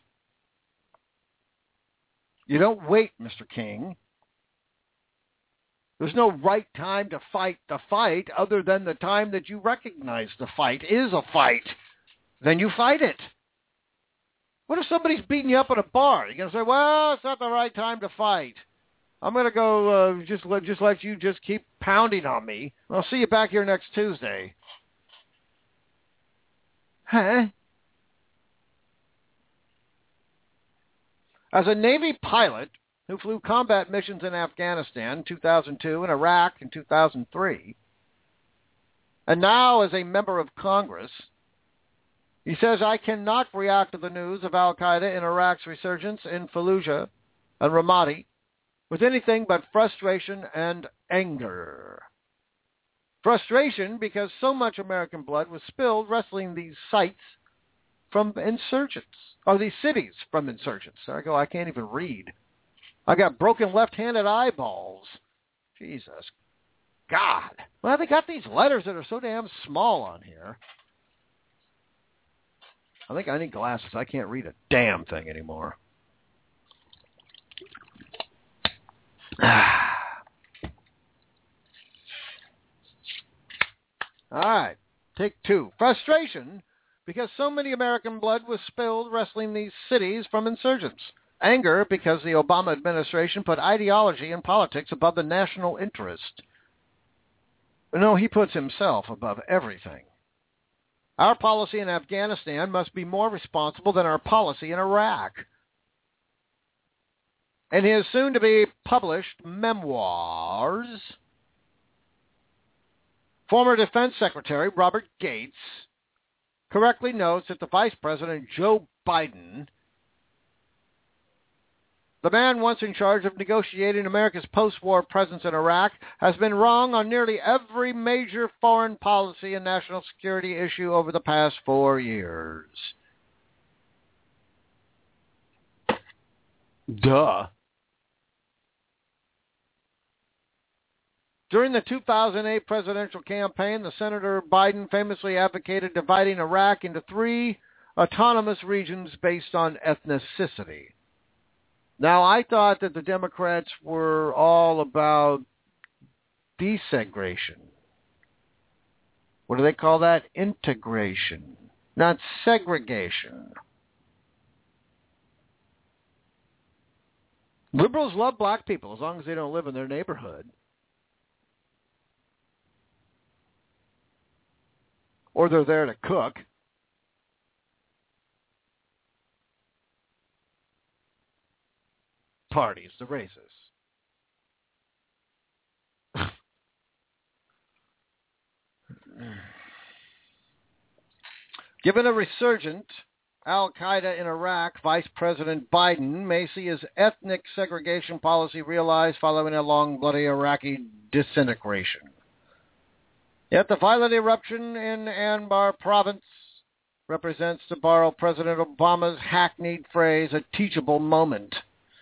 You don't wait, Mr. King. There's no right time to fight the fight other than the time that you recognize the fight is a fight. then you fight it. What if somebody's beating you up at a bar? You're going to say, well, it's not the right time to fight. I'm going to go just let you just keep pounding on me. I'll see you back here next Tuesday. Huh? As a Navy pilot who flew combat missions in Afghanistan in 2002 and Iraq in 2003, and now as a member of Congress, he says, I cannot react to the news of al-Qaeda in Iraq's resurgence in Fallujah and Ramadi with anything but frustration and anger. Frustration because so much American blood was spilled wresting these sites from insurgents, or these cities from insurgents. There I go, I can't even read. I got broken left-handed eyeballs. Jesus. God. Well, they got these letters that are so damn small on here. I think I need glasses. I can't read a damn thing anymore. All right. Take two. Frustration because so many American blood was spilled wresting these cities from insurgents. Anger because the Obama administration put ideology and politics above the national interest. No, he puts himself above everything. Our policy in Afghanistan must be more responsible than our policy in Iraq. In his soon-to-be published memoirs, former Defense Secretary Robert Gates correctly notes that the Vice President Joe Biden, the man once in charge of negotiating America's post-war presence in Iraq, has been wrong on nearly every major foreign policy and national security issue over the past 4 years. Duh. During the 2008 presidential campaign, the Senator Biden famously advocated dividing Iraq into 3 autonomous regions based on ethnicity. Now, I thought that the Democrats were all about desegregation. What do they call that? Integration, not segregation. Liberals love black people as long as they don't live in their neighborhood. Or they're there to cook. Parties, the races. Given a resurgent al-Qaeda in Iraq, Vice President Biden may see his ethnic segregation policy realized following a long, bloody Iraqi disintegration. Yet the violent eruption in Anbar province represents, to borrow President Obama's hackneyed phrase, a teachable moment.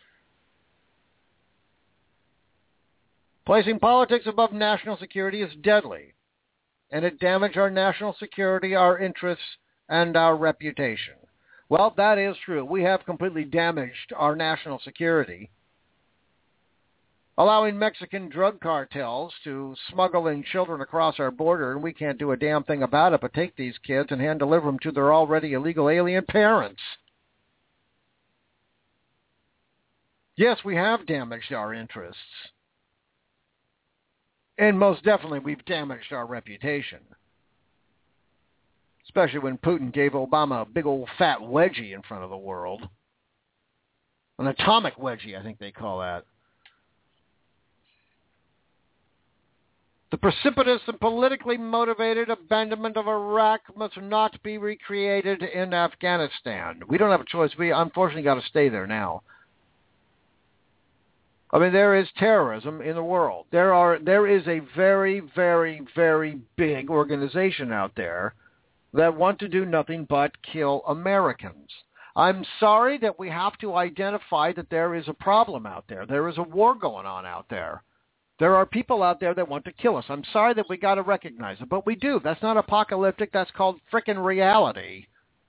Placing politics above national security is deadly, and it damaged our national security, our interests, and our reputation. Well, that is true. We have completely damaged our national security, allowing Mexican drug cartels to smuggle in children across our border, and we can't do a damn thing about it but take these kids and hand deliver them to their already illegal alien parents. Yes, we have damaged our interests. And most definitely we've damaged our reputation. Especially when Putin gave Obama a big old fat wedgie in front of the world. An atomic wedgie, I think they call that. The precipitous and politically motivated abandonment of Iraq must not be recreated in Afghanistan. We don't have a choice. We unfortunately got to stay there now. I mean, there is terrorism in the world. There is a very, very, very big organization out there that want to do nothing but kill Americans. I'm sorry that we have to identify that there is a problem out there. There is a war going on out there. There are people out there that want to kill us. I'm sorry that we got to recognize it, but we do. That's not apocalyptic. That's called frickin' reality.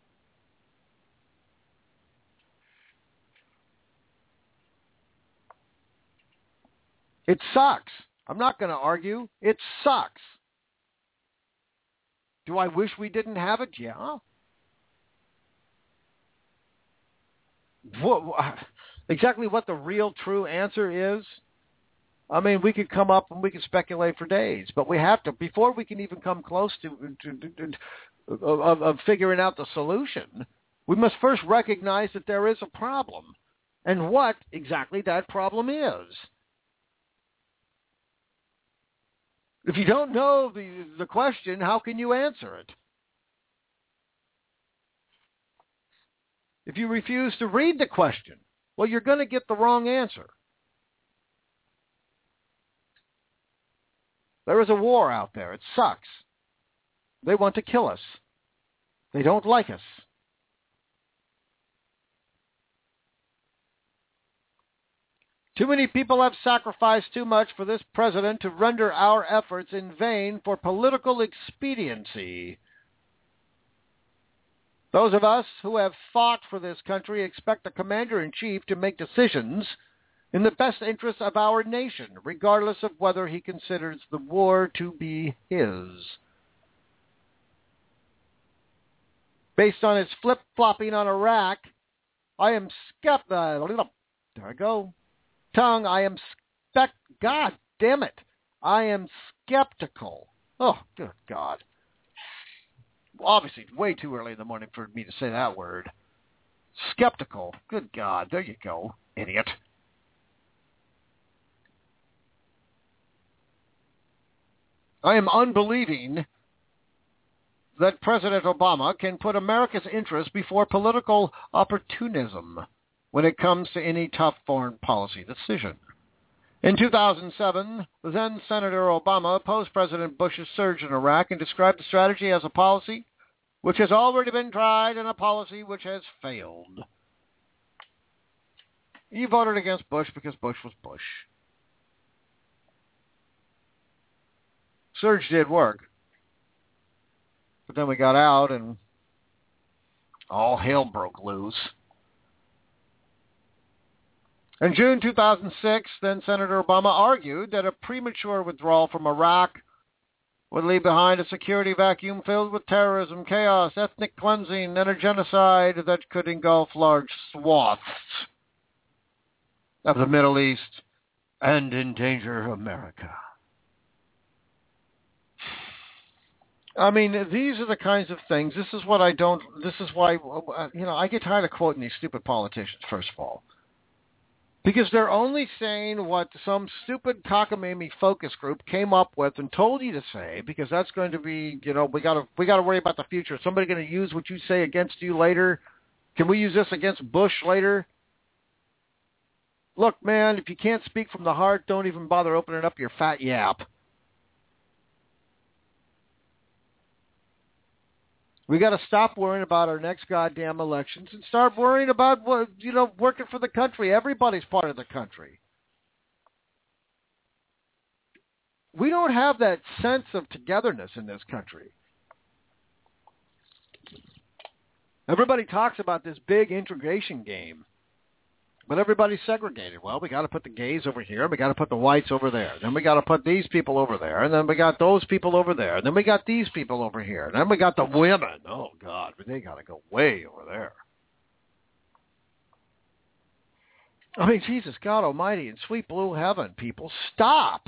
It sucks. I'm not going to argue. It sucks. Do I wish we didn't have it? Yeah. exactly what the real true answer is, I mean, we could come up and we could speculate for days, but we have to, before we can even come close to figuring out the solution, we must first recognize that there is a problem and what exactly that problem is. If you don't know the question, how can you answer it? If you refuse to read the question, well, you're going to get the wrong answer. There is a war out there. It sucks. They want to kill us. They don't like us. Too many people have sacrificed too much for this president to render our efforts in vain for political expediency. Those of us who have fought for this country expect the commander-in-chief to make decisions in the best interests of our nation, regardless of whether he considers the war to be his. Based on his flip-flopping on Iraq, I am skeptical. There I go. Tongue, God damn it. I am skeptical. Oh, good God. Obviously, way too early in the morning for me to say that word. Skeptical. Good God. There you go, idiot. I am unbelieving that President Obama can put America's interests before political opportunism when it comes to any tough foreign policy decision. In 2007, then Senator Obama opposed President Bush's surge in Iraq and described the strategy as a policy which has already been tried and a policy which has failed. He voted against Bush because Bush was Bush. Surge did work. But then we got out and all hell broke loose. In June 2006, then Senator Obama argued that a premature withdrawal from Iraq would leave behind a security vacuum filled with terrorism, chaos, ethnic cleansing, and a genocide that could engulf large swaths of the Middle East and endanger America. I mean, these are the kinds of things. This is why, I get tired of quoting these stupid politicians, first of all. Because they're only saying what some stupid cockamamie focus group came up with and told you to say, because that's going to be, we got to worry about the future. Is somebody going to use what you say against you later? Can we use this against Bush later? Look, man, if you can't speak from the heart, don't even bother opening up your fat yap. We got to stop worrying about our next goddamn elections and start worrying about working for the country. Everybody's part of the country. We don't have that sense of togetherness in this country. Everybody talks about this big integration game, but everybody's segregated. Well, we got to put the gays over here, we got to put the whites over there, then we got to put these people over there, and then we got those people over there, and then we got these people over here, and then we got the women. Oh, God, but they got to go way over there. I mean, Jesus, God almighty, in sweet blue heaven, people, stop.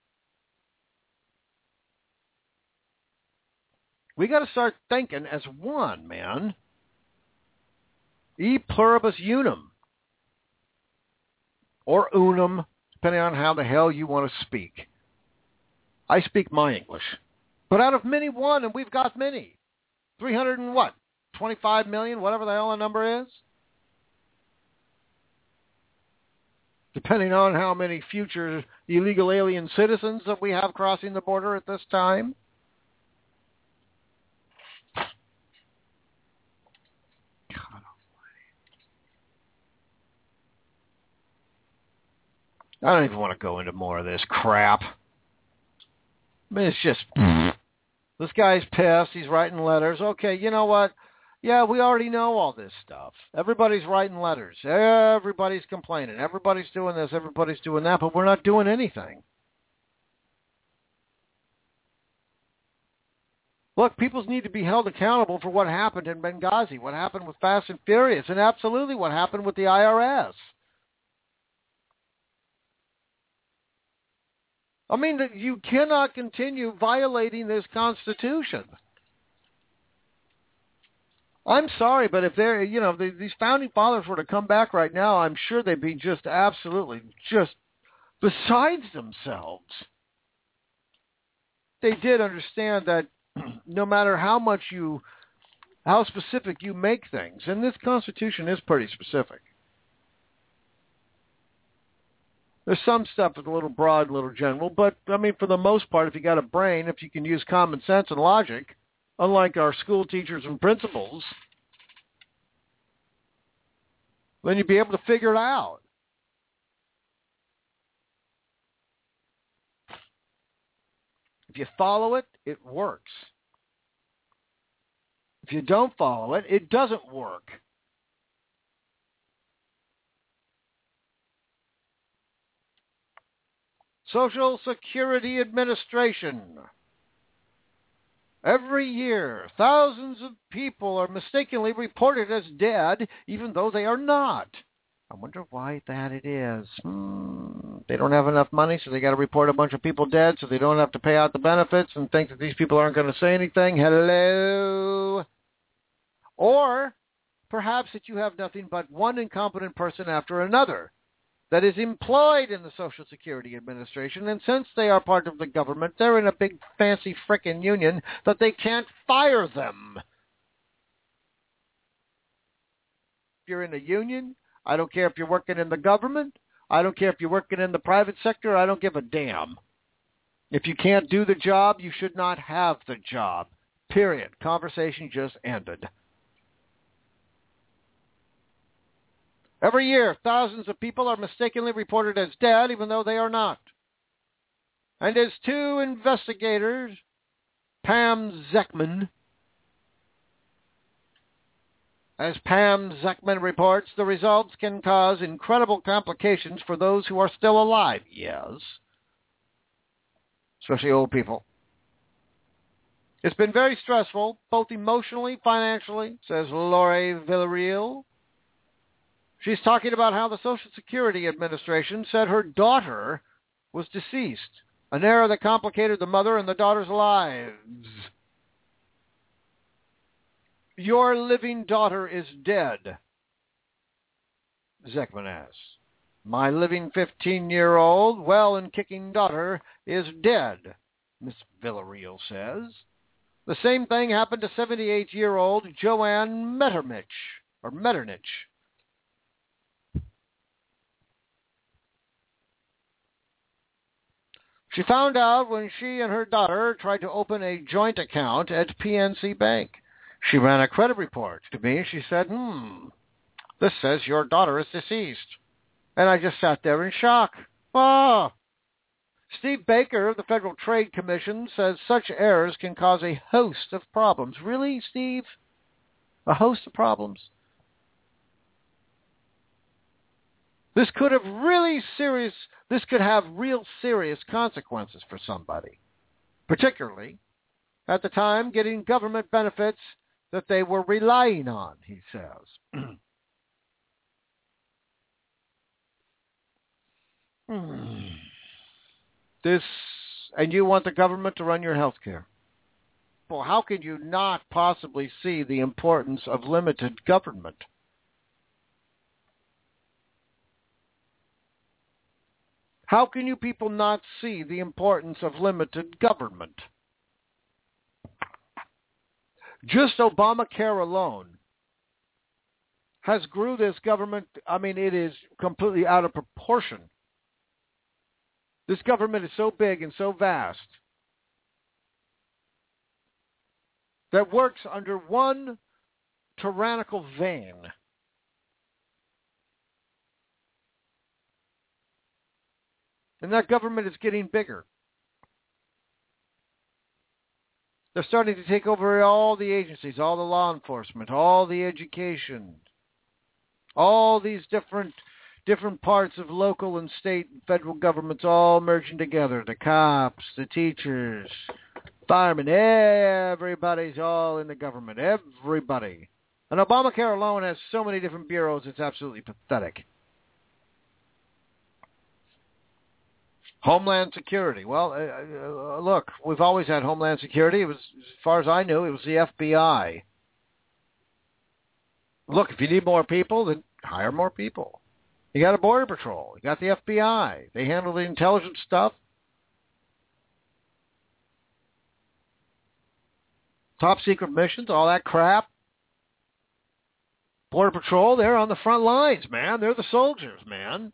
We got to start thinking as one, man. E pluribus unum. Or unum, depending on how the hell you want to speak. I speak my English. But out of many, one, and we've got many. 300 and what? 25 million, whatever the hell the number is? Depending on how many future illegal alien citizens that we have crossing the border at this time. I don't even want to go into more of this crap. I mean, it's just, this guy's pissed. He's writing letters. Okay, you know what? Yeah, we already know all this stuff. Everybody's writing letters. Everybody's complaining. Everybody's doing this. Everybody's doing that. But we're not doing anything. Look, people need to be held accountable for what happened in Benghazi, what happened with Fast and Furious, and absolutely what happened with the IRS. I mean, you cannot continue violating this Constitution. I'm sorry, but if they're, these founding fathers were to come back right now, I'm sure they'd be just absolutely just besides themselves. They did understand that no matter how specific you make things, and this Constitution is pretty specific. There's some stuff that's a little broad, a little general, but, I mean, for the most part, if you got a brain, if you can use common sense and logic, unlike our school teachers and principals, then you'd be able to figure it out. If you follow it, it works. If you don't follow it, it doesn't work. Social Security Administration. Every year, thousands of people are mistakenly reported as dead, even though they are not. I wonder why that it is. They don't have enough money, so they got to report a bunch of people dead, so they don't have to pay out the benefits and think that these people aren't going to say anything. Hello? Or perhaps that you have nothing but one incompetent person after another that is employed in the Social Security Administration, and since they are part of the government, they're in a big fancy frickin' union that they can't fire them. If you're in a union, I don't care if you're working in the government, I don't care if you're working in the private sector, I don't give a damn. If you can't do the job, you should not have the job. Period. Conversation just ended. Every year, thousands of people are mistakenly reported as dead, even though they are not. And as two investigators, Pam Zeckman reports, the results can cause incredible complications for those who are still alive. Yes. Especially old people. It's been very stressful, both emotionally, financially, says Lori Villarreal. She's talking about how the Social Security Administration said her daughter was deceased, an error that complicated the mother and the daughter's lives. Your living daughter is dead, Zeckman asks. My living 15-year-old, well and kicking daughter is dead, Miss Villarreal says. The same thing happened to 78-year-old Joanne Metternich. She found out when she and her daughter tried to open a joint account at PNC Bank. She ran a credit report to me. She said, this says your daughter is deceased. And I just sat there in shock. Oh. Steve Baker of the Federal Trade Commission says such errors can cause a host of problems. Really, Steve? A host of problems? This could have real serious consequences for somebody, particularly at the time getting government benefits that they were relying on, he says. And you want the government to run your health care. Well, how can you not possibly see the importance of limited government? How can you people not see the importance of limited government? Just Obamacare alone has grew this government. I mean, it is completely out of proportion. This government is so big and so vast that works under one tyrannical vein. And that government is getting bigger. They're starting to take over all the agencies, all the law enforcement, all the education, all these different parts of local and state and federal governments all merging together. The cops, the teachers, Firemen, everybody's all in the government. Everybody. And Obamacare alone has so many different bureaus, it's absolutely pathetic. Homeland Security. Well, look, we've always had Homeland Security. It was, as far as I knew, it was the FBI. Look, if you need more people, then hire more people. You got a Border Patrol. You got the FBI. They handle the intelligence stuff. Top secret missions, all that crap. Border Patrol, they're on the front lines, man. They're the soldiers, man.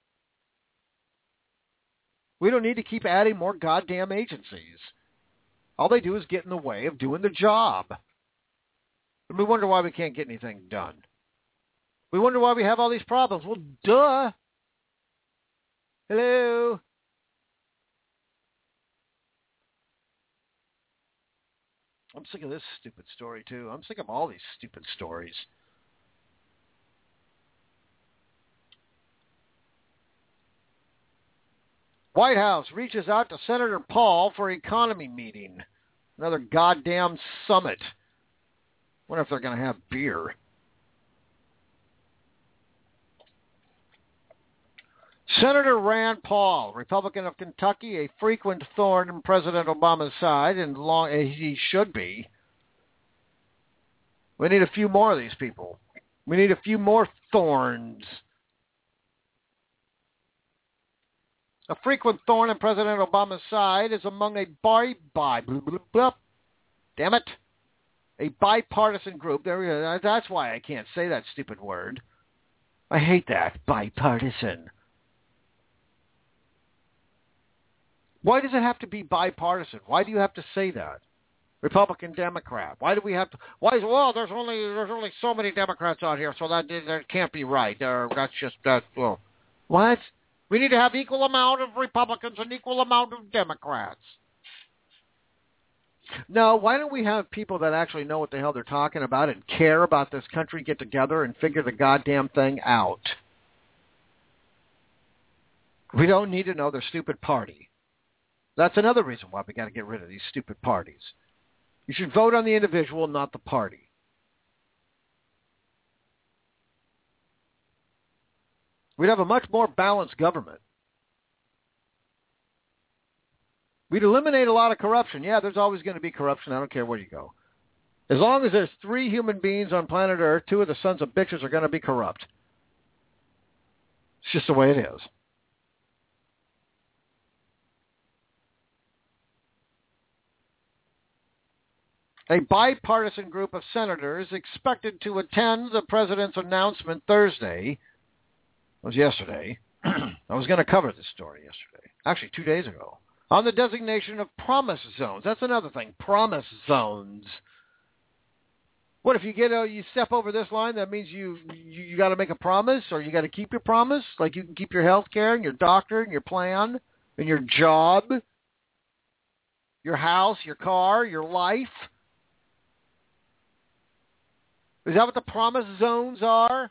We don't need to keep adding more goddamn agencies. All they do is get in the way of doing the job. And we wonder why we can't get anything done. We wonder why we have all these problems. Well, duh. Hello. I'm sick of this stupid story, too. I'm sick of all these stupid stories. White House reaches out to Senator Paul for economy meeting. Another goddamn summit. Wonder if they're going to have beer. Senator Rand Paul, Republican of Kentucky, a frequent thorn in President Obama's side, and he should be. We need a few more of these people. We need a few more thorns. A frequent thorn in President Obama's side is among a damn it, a bipartisan group. That's why I can't say that stupid word. I hate that, bipartisan. Why does it have to be bipartisan? Why do you have to say that? Republican, Democrat. Why do we have to? Why is there's only so many Democrats out here, so that can't be right. That's just that. Well, what? We need to have equal amount of Republicans and equal amount of Democrats. No, why don't we have people that actually know what the hell they're talking about and care about this country get together and figure the goddamn thing out? We don't need to know their stupid party. That's another reason why we got to get rid of these stupid parties. You should vote on the individual, not the party. We'd have a much more balanced government. We'd eliminate a lot of corruption. Yeah, there's always going to be corruption. I don't care where you go. As long as there's 3 human beings on planet Earth, 2 of the sons of bitches are going to be corrupt. It's just the way it is. A bipartisan group of senators expected to attend the president's announcement Thursday. It was yesterday. I was going to cover this story yesterday. Actually, 2 days ago. On the designation of promise zones. That's another thing. Promise zones. What if you step over this line? That means you got to make a promise, or you got to keep your promise. Like you can keep your health care and your doctor and your plan and your job, your house, your car, your life. Is that what the promise zones are?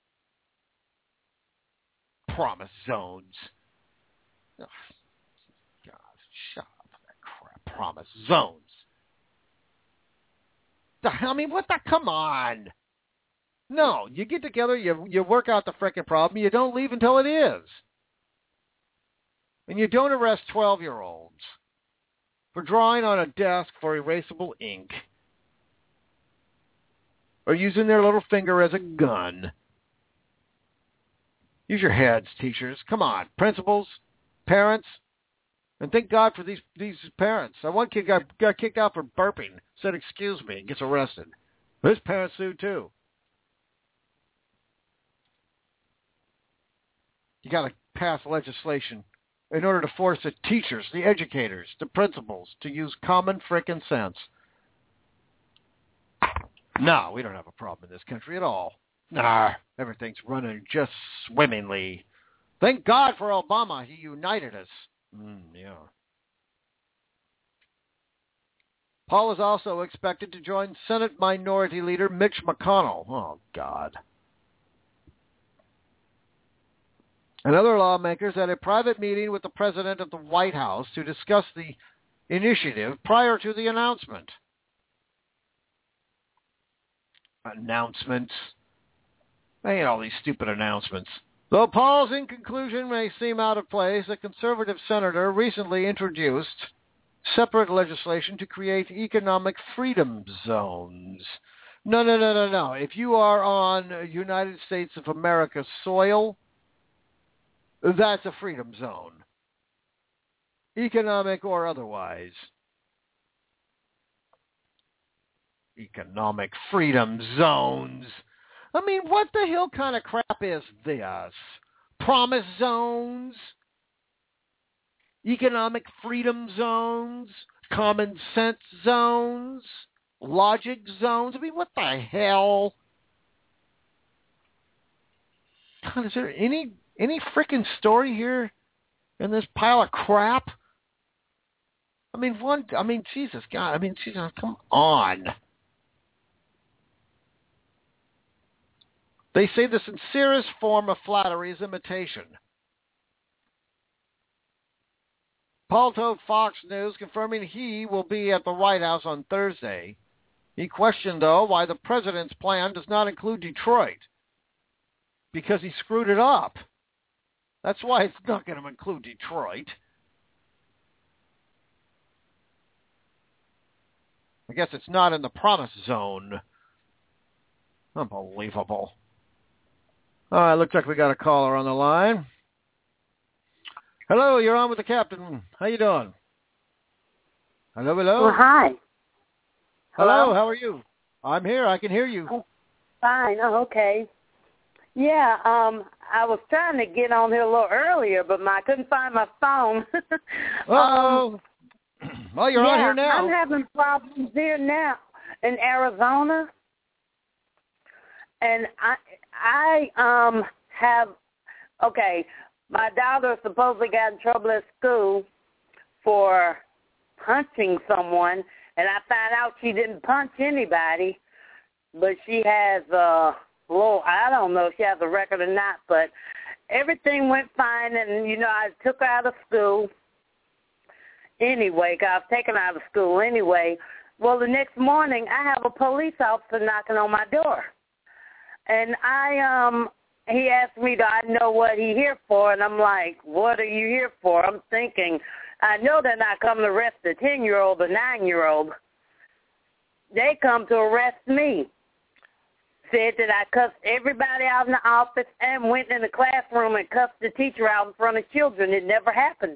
Promise zones. Oh, God, shut up with that crap. Promise zones. I mean, what the? Come on. No, you get together, you work out the frickin' problem, you don't leave until it is. And you don't arrest 12-year-olds for drawing on a desk for erasable ink or using their little finger as a gun. Use your heads, teachers. Come on. Principals, parents. And thank God for these parents. One kid got kicked out for burping. Said, excuse me, and gets arrested. His parents sued too. You got to pass legislation in order to force the teachers, the educators, the principals to use common frickin' sense. No, we don't have a problem in this country at all. Nah, everything's running just swimmingly. Thank God for Obama. He united us. Yeah. Paul is also expected to join Senate Minority Leader Mitch McConnell. Oh, God. And other lawmakers at a private meeting with the president of the White House to discuss the initiative prior to the announcement. Announcements. I hate all these stupid announcements. Though Paul's in conclusion may seem out of place, a conservative senator recently introduced separate legislation to create economic freedom zones. No. If you are on United States of America soil, that's a freedom zone. Economic or otherwise. Economic freedom zones. I mean, what the hell kind of crap is this? Promise zones? Economic freedom zones? Common sense zones? Logic zones? I mean, what the hell? God, is there any freaking story here in this pile of crap? Jesus, God, Jesus, come on. They say the sincerest form of flattery is imitation. Paul told Fox News, confirming he will be at the White House on Thursday. He questioned, though, why the president's plan does not include Detroit. Because he screwed it up. That's why it's not going to include Detroit. I guess it's not in the promise zone. Unbelievable. All right, looks like we got a caller on the line. Hello, you're on with the captain. How you doing? Hello.
Well, hi.
Hello, how are you? I'm here. I can hear you.
Oh, fine. Oh, okay. Yeah, I was trying to get on here a little earlier, but I couldn't find my phone.
Well, you're on here now.
I'm having problems here now in Arizona. And I have, my daughter supposedly got in trouble at school for punching someone, and I found out she didn't punch anybody, but she has I don't know if she has a record or not, but everything went fine, and, I took her out of school anyway, 'cause I was taken out of school anyway. Well, the next morning, I have a police officer knocking on my door. And he asked me, do I know what he's here for? And I'm like, what are you here for? I'm thinking, I know they're not coming to arrest a 10-year-old or 9-year-old. They come to arrest me. Said that I cussed everybody out in the office and went in the classroom and cussed the teacher out in front of children. It never happened.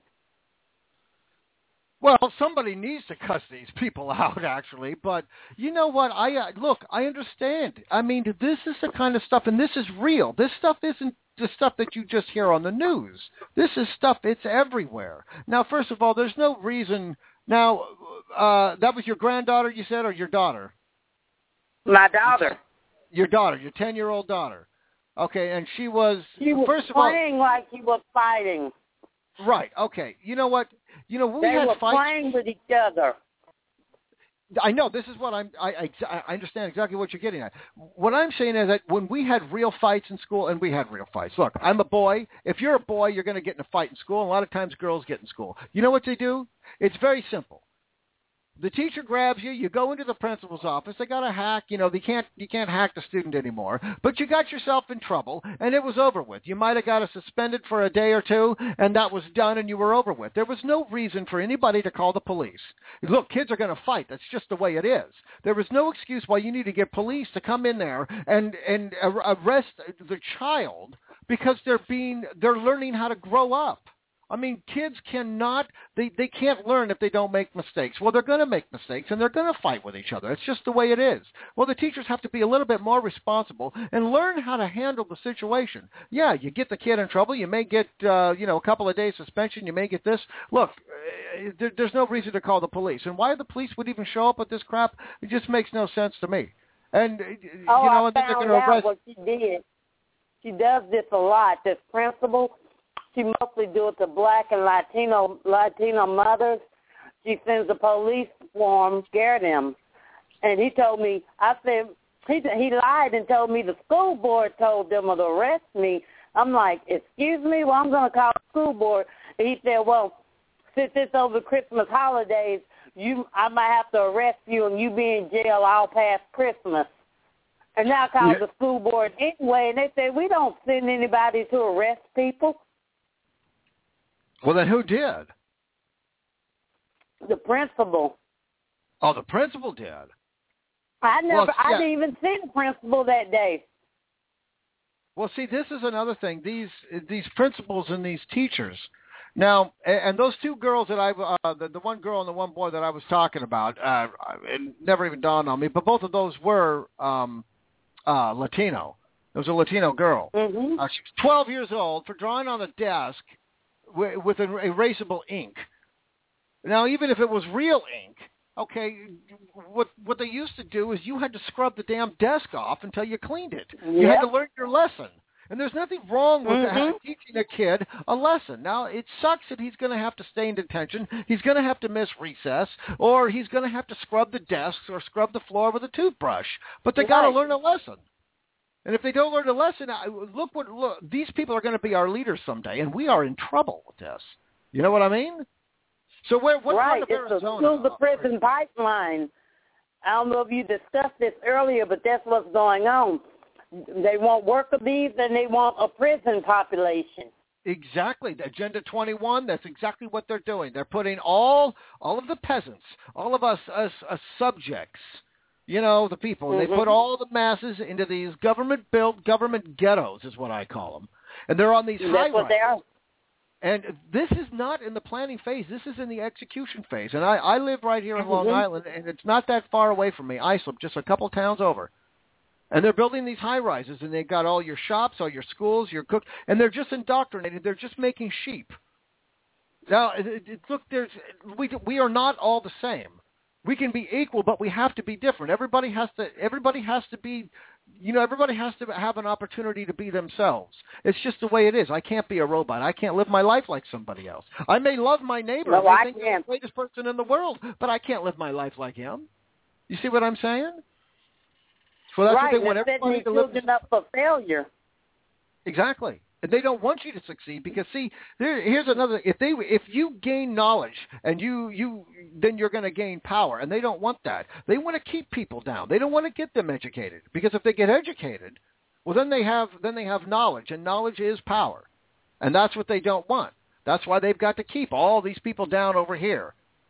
Well, somebody needs to cuss these people out, actually. But you know what? I understand. I mean, this is the kind of stuff, and this is real. This stuff isn't the stuff that you just hear on the news. This is stuff, it's everywhere. Now, first of all, there's no reason. Now, that was your granddaughter, you said, or your daughter?
My daughter.
Your daughter, your 10-year-old daughter. Okay, and she was first of all,
playing like she was fighting.
Right, okay. You know what? We
they
had
were
fights.
playing with each other.
I know. This is what I understand exactly what you're getting at. What I'm saying is that when we had real fights in school, and we had real fights. Look, I'm a boy. If you're a boy, you're going to get in a fight in school. A lot of times girls get in school. You know what they do? It's very simple. The teacher grabs you. You go into the principal's office. They got a hack. You can't hack the student anymore. But you got yourself in trouble, and it was over with. You might have got suspended for a day or two, and that was done, and you were over with. There was no reason for anybody to call the police. Look, kids are going to fight. That's just the way it is. There was no excuse why you need to get police to come in there and arrest the child because they're learning how to grow up. I mean, kids cannot, they can't learn if they don't make mistakes. Well, they're going to make mistakes, and they're going to fight with each other. It's just the way it is. Well, the teachers have to be a little bit more responsible and learn how to handle the situation. Yeah, you get the kid in trouble. You may get, a couple of days suspension. You may get this. Look, there's no reason to call the police. And why the police would even show up with this crap, it just makes no sense to me. And,
I found out what she did. She does this a lot, this principal. She mostly do it to Black and Latino mothers. She sends a police form, scare them. And he told me, I said, he lied and told me the school board told them to arrest me. I'm like, excuse me? Well, I'm going to call the school board. And he said, well, since it's over Christmas holidays, I might have to arrest you and you be in jail all past Christmas. And now I called the school board anyway, and they said, we don't send anybody to arrest people.
Well, then who did?
The principal.
Oh, the principal did.
I didn't even see the principal that day.
Well, see, this is another thing. These principals and these teachers. Now, and those two girls that the one girl and the one boy that I was talking about, it never even dawned on me, but both of those were Latino. There was a Latino girl.
Mm-hmm.
She was 12 years old for drawing on a desk with erasable ink. Now, even if it was real ink, okay, what they used to do is you had to scrub the damn desk off until you cleaned it. Yep. You had to learn your lesson. And there's nothing wrong with teaching a kid a lesson. Now, it sucks that he's going to have to stay in detention. He's going to have to miss recess, or he's going to have to scrub the desks or scrub the floor with a toothbrush. But they got to learn a lesson. And if they don't learn a lesson, look, these people are going to be our leaders someday, and we are in trouble with this. You know what I mean? So what part of Arizona?
It's the prison pipeline. I don't know if you discussed this earlier, but that's what's going on. They want worker bees and they want a prison population.
Exactly. Agenda 21, that's exactly what they're doing. They're putting all of the peasants, all of us subjects, you know, the people, and they put all the masses into these government-built government ghettos is what I call them. And they're on these high-rises.
That's what they are.
And this is not in the planning phase. This is in the execution phase. And I live right here in Long Island, and it's not that far away from me. Islip, just a couple towns over. And they're building these high-rises, and they've got all your shops, all your schools, your cook, and they're just indoctrinated. They're just making sheep. Now, look, we are not all the same. We can be equal, but we have to be different. Everybody has to be, you know, everybody has to have an opportunity to be themselves. It's just the way it is. I can't be a robot. I can't live my life like somebody else. I may love my neighbor.
No,
I think he's the greatest person in the world, but I can't live my life like him. You see what I'm saying? So that's what they want everybody to live.
Children up for failure.
Exactly. And they don't want you to succeed because, see, here's another. If you gain knowledge and then you're going to gain power, and they don't want that. They want to keep people down. They don't want to get them educated because if they get educated, well, then they have knowledge, and knowledge is power, and that's what they don't want. That's why they've got to keep all these people down over here.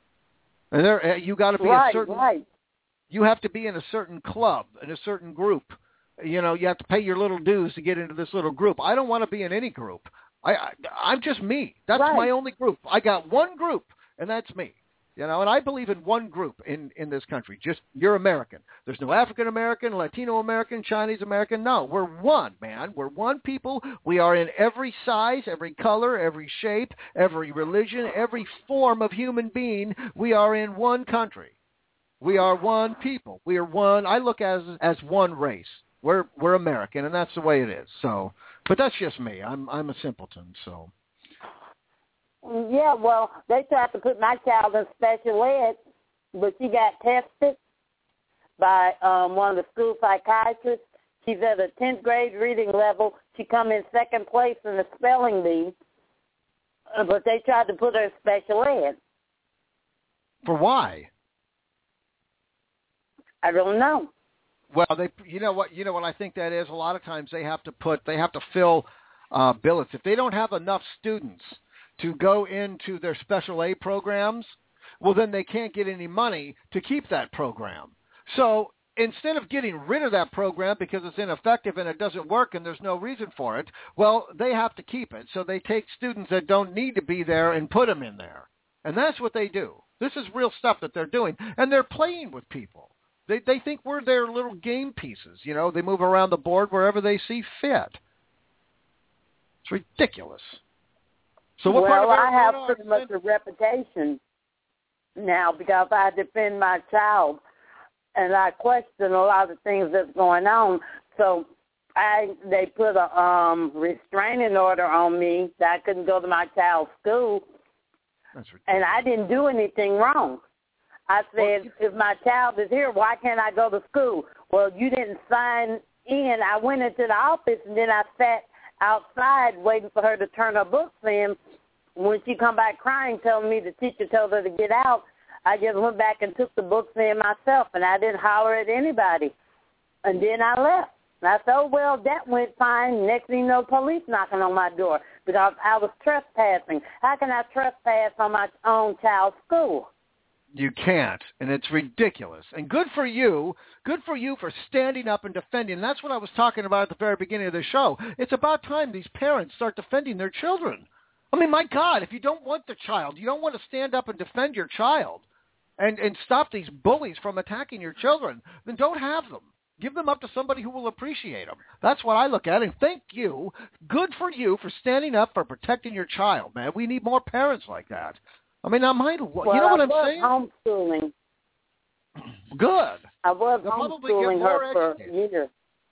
And you got to be a certain.
Right.
You have to be in a certain club, in a certain group. You know, you have to pay your little dues to get into this little group. I don't want to be in any group. I'm just me. That's my only group. I got one group, and that's me. You know, and I believe in one group in this country. Just you're American. There's no African American, Latino American, Chinese American. No, we're one, man. We're one people. We are in every size, every color, every shape, every religion, every form of human being. We are in one country. We are one people. We are one. I look as one race. We're American, and that's the way it is. So, but that's just me. I'm a simpleton. So.
Yeah, well, they tried to put my child in special ed, but she got tested by one of the school psychiatrists. She's at a 10th grade reading level. She come in second place in the spelling bee, but they tried to put her in special ed.
For why?
I don't know.
Well, you know what I think that is. A lot of times they have to fill billets. If they don't have enough students to go into their special aid programs, well, then they can't get any money to keep that program. So instead of getting rid of that program because it's ineffective and it doesn't work and there's no reason for it, well, they have to keep it. So they take students that don't need to be there and put them in there. And that's what they do. This is real stuff that they're doing. And they're playing with people. They think we're their little game pieces. You know, they move around the board wherever they see fit. It's ridiculous. So what part of
I have pretty much a reputation now because I defend my child, and I question a lot of things that's going on. So they put a restraining order on me that I couldn't go to my child's school, and I didn't do anything wrong. I said, if my child is here, why can't I go to school? Well, you didn't sign in. I went into the office, and then I sat outside waiting for her to turn her books in, when she come back crying, telling me the teacher told her to get out, I just went back and took the books in myself, and I didn't holler at anybody. And then I left. And I thought, well, that went fine. Next thing you know, police knocking on my door because I was trespassing. How can I trespass on my own child's school?
You can't, and it's ridiculous. And good for you for standing up and defending. And that's what I was talking about at the very beginning of the show. It's about time these parents start defending their children. I mean, my God, if you don't want the child, you don't want to stand up and defend your child and stop these bullies from attacking your children, then don't have them. Give them up to somebody who will appreciate them. That's what I look at. And thank you. Good for you for standing up for protecting your child, man. We need more parents like that. I mean, you know what I'm saying?
Homeschooling.
Good.
I was homeschooling her for years.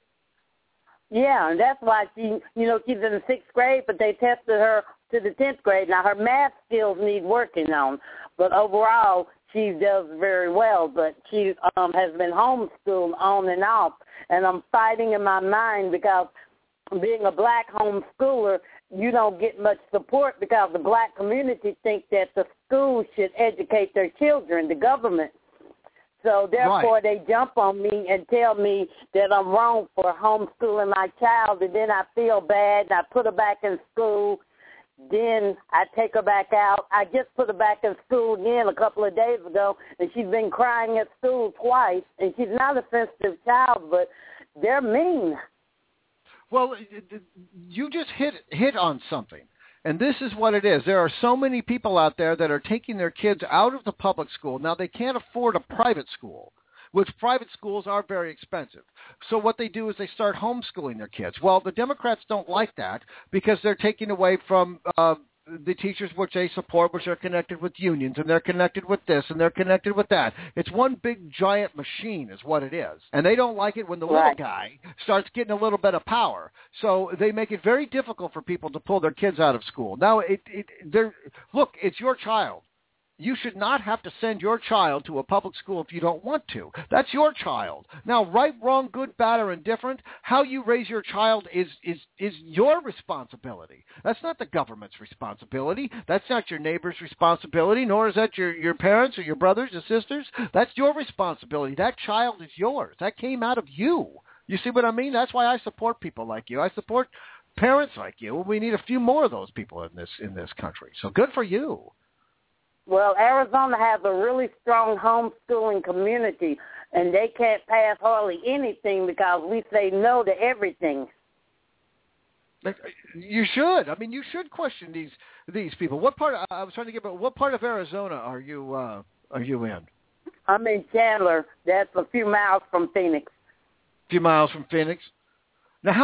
Yeah, and that's why she's in the 6th grade, but they tested her to the 10th grade. Now, her math skills need working on, but overall, she does very well. But she has been homeschooled on and off, and I'm fighting in my mind because being a black homeschooler, you don't get much support because the black community think that the schools should educate their children, the government. So therefore, They jump on me and tell me that I'm wrong for homeschooling my child, and then I feel bad, and I put her back in school. Then I take her back out. I just put her back in school again a couple of days ago, and she's been crying at school twice, and she's not a sensitive child, but they're mean.
Well, you just hit on something. And this is what it is. There are so many people out there that are taking their kids out of the public school. Now, they can't afford a private school, which private schools are very expensive. So what they do is they start homeschooling their kids. Well, the Democrats don't like that because they're taking away from the teachers which they support, which are connected with unions, and they're connected with this, and they're connected with that. It's one big giant machine is what it is. And they don't like it when the little guy starts getting a little bit of power. So they make it very difficult for people to pull their kids out of school. Now, look, it's your child. You should not have to send your child to a public school if you don't want to. That's your child. Now, right, wrong, good, bad, or indifferent, how you raise your child is your responsibility. That's not the government's responsibility. That's not your neighbor's responsibility, nor is that your parents or your brothers or sisters. That's your responsibility. That child is yours. That came out of you. You see what I mean? That's why I support people like you. I support parents like you. We need a few more of those people in this country. So good for you.
Well, Arizona has a really strong homeschooling community, and they can't pass hardly anything because we say no to everything.
You should. I mean, you should question these people. What part? I was trying to get. What part of Arizona are you in?
I'm in Chandler. That's a few miles from Phoenix.
A few miles from Phoenix. Now,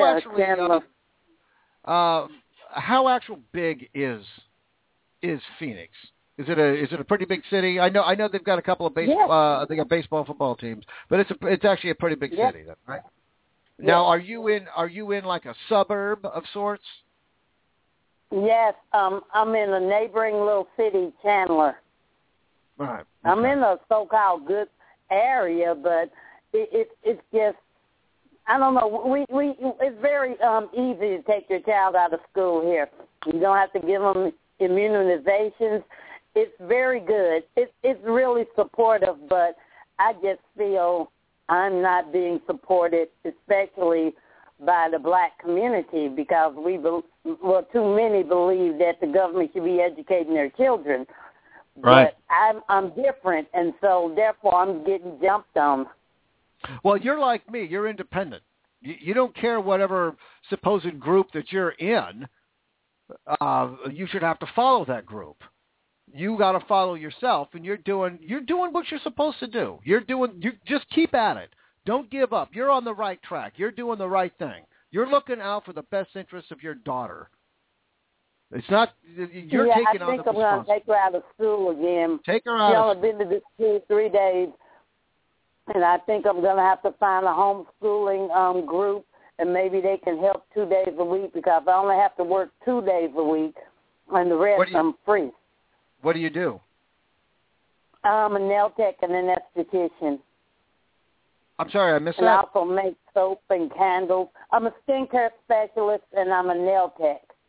how actual big is Phoenix? Is it a pretty big city? I know they've got a couple of they got baseball and football teams, but it's actually a pretty big city, then, right? Yeah. Now, are you in like a suburb of sorts?
Yes, I'm in a neighboring little city, Chandler.
Right. Okay.
I'm in a so-called good area, but it's just I don't know. It's very easy to take your child out of school here. You don't have to give them immunizations. It's very good. It's really supportive, but I just feel I'm not being supported, especially by the black community, because too many believe that the government should be educating their children.
Right.
But I'm different, and so therefore I'm getting jumped on.
Well, you're like me. You're independent. You don't care whatever supposed group that you're in. You should have to follow that group. You got to follow yourself, and you're doing what you're supposed to do. You just keep at it. Don't give up. You're on the right track. You're doing the right thing. You're looking out for the best interests of your daughter. It's not you're taking on the responsibility. I think I'm going to take her out of school again.
Take her out. She's only been to this school 3 days, and I think I'm going to have to find a homeschooling group, and maybe they can help 2 days a week because I only have to work 2 days a week, and the rest I'm free.
What do you do?
I'm a nail tech and an esthetician.
I'm sorry, I missed that.
And I also make soap and candles. I'm a skincare specialist, and I'm a nail tech.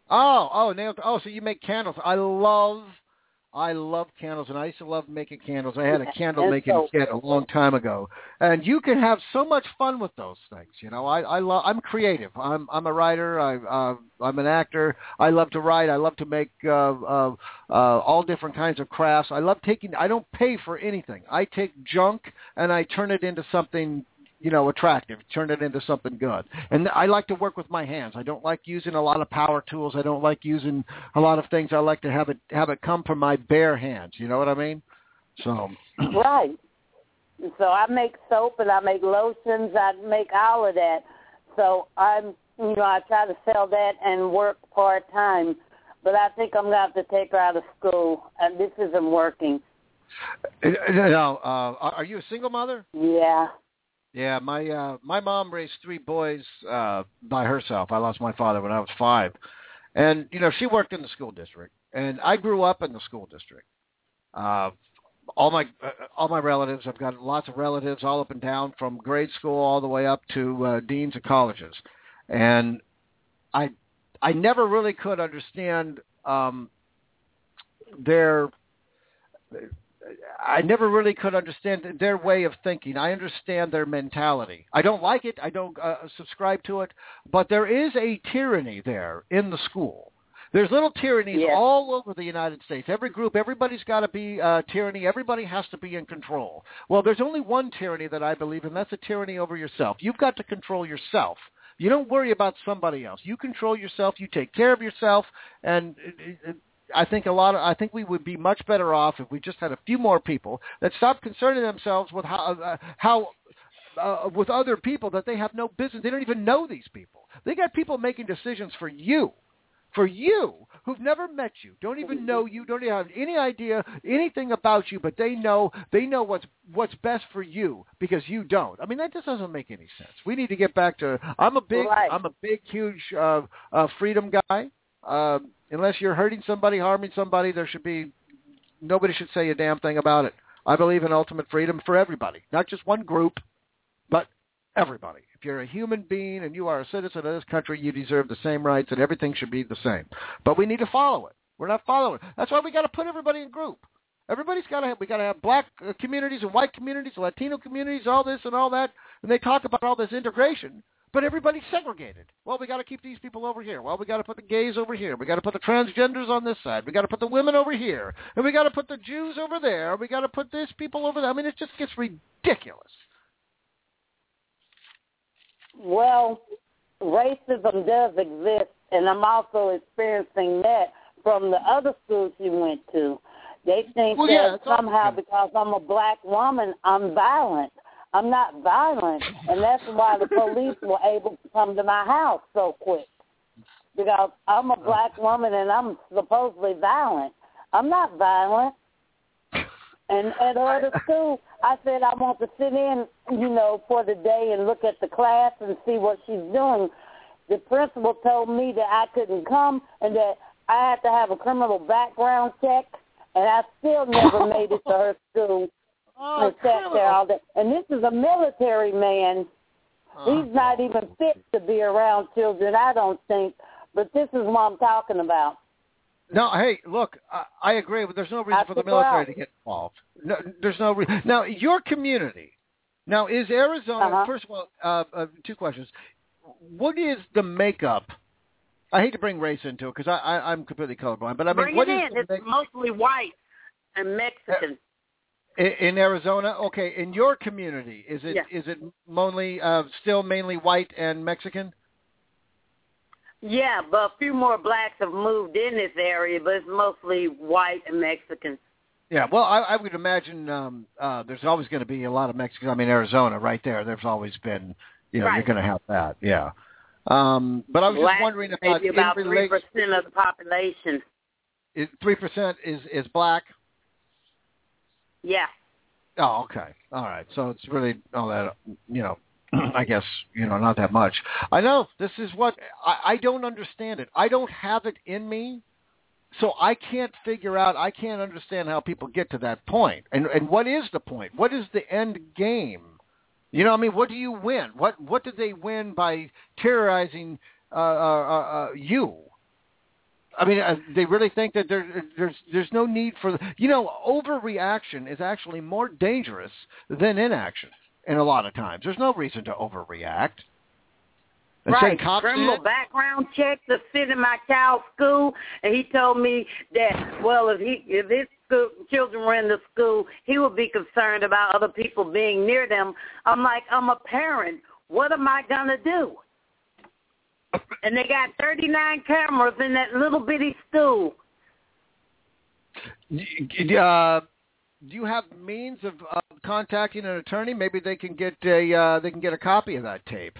So you make candles. I love candles, and I used to love making candles. I had a candle making kit a long time ago, and you can have so much fun with those things. You know, I'm creative. I'm a writer. I'm an actor. I love to write. I love to make all different kinds of crafts. I don't pay for anything. I take junk and I turn it into something, you know, attractive, turn it into something good. And I like to work with my hands. I don't like using a lot of power tools. I don't like using a lot of things. I like to have it come from my bare hands. You know what I mean? So
right. So I make soap and I make lotions. I make all of that. So I try to sell that and work part-time. But I think I'm going to have to take her out of school. And this isn't working.
Now, are you a single mother?
Yeah.
Yeah, my mom raised 3 boys by herself. I lost my father when I was 5, and you know she worked in the school district, and I grew up in the school district. All my relatives, I've got lots of relatives all up and down from grade school all the way up to deans of colleges, and I never really could understand I never really could understand their way of thinking. I understand their mentality. I don't like it. I don't subscribe to it. But there is a tyranny there in the school. There's little tyrannies all over the United States. Every group, everybody's got to be tyranny. Everybody has to be in control. Well, there's only one tyranny that I believe in. That's a tyranny over yourself. You've got to control yourself. You don't worry about somebody else. You control yourself. You take care of yourself, and I think we would be much better off if we just had a few more people that stopped concerning themselves with with other people that they have no business. They don't even know these people. They got people making decisions for you who've never met you, don't even know you, don't even have any idea anything about you, but they know what's best for you because you don't. I mean, that just doesn't make any sense. We need to get back to. I'm a big, huge freedom guy. Unless you're hurting somebody, harming somebody, nobody should say a damn thing about it. I believe in ultimate freedom for everybody, not just one group, but everybody. If you're a human being and you are a citizen of this country, you deserve the same rights, and everything should be the same. But we need to follow it. We're not following it. That's why we got to put everybody in group. We got to have black communities and white communities, Latino communities, all this and all that, and they talk about all this integration. But everybody's segregated. Well, we got to keep these people over here. Well, we got to put the gays over here. We got to put the transgenders on this side. We got to put the women over here, and we got to put the Jews over there. We got to put this people over there. I mean, it just gets ridiculous.
Well, racism does exist, and I'm also experiencing that from the other schools you went to. They think that somehow because I'm a black woman, I'm violent. I'm not violent, and that's why the police were able to come to my house so quick. Because I'm a black woman and I'm supposedly violent. I'm not violent. And at other school, I said I want to sit in, for the day and look at the class and see what she's doing. The principal told me that I couldn't come and that I had to have a criminal background check, and I still never made it to her school. And sat there all day. And this is a military man. He's not even fit to be around children, I don't think. But this is what I'm talking about.
No, hey, look, I agree, but there's no reason for the military to get involved. No, there's no reason. Now, your community. Now, is Arizona, first of all, 2 questions. What is the makeup? I hate to bring race into it because I'm completely colorblind, but I mean, what is the
It's mostly white and Mexican.
In Arizona, okay. In your community, is it still mainly white and Mexican?
Yeah, but a few more blacks have moved in this area, but it's mostly white and Mexican.
Yeah, well, I would imagine there's always going to be a lot of Mexicans. I mean, Arizona, right there. There's always been, you're going to have that. Yeah. But I was just wondering
maybe about 3% of the population.
3% is black.
Yeah.
Oh, okay. All right. So it's really all that, I guess, not that much. I know this is what I don't understand it. I don't have it in me. So I can't I can't understand how people get to that point. And what is the point? What is the end game? What do you win? What did they win by terrorizing you? I mean, they really think that there's no need for overreaction is actually more dangerous than inaction. And a lot of times, there's no reason to overreact. And
right. Criminal background check to fit in my child's school, and he told me that if his children were in the school, he would be concerned about other people being near them. I'm like, I'm a parent. What am I gonna do? And they got 39 cameras in that little bitty school.
Do you have means of contacting an attorney? Maybe they can get a copy of that tape.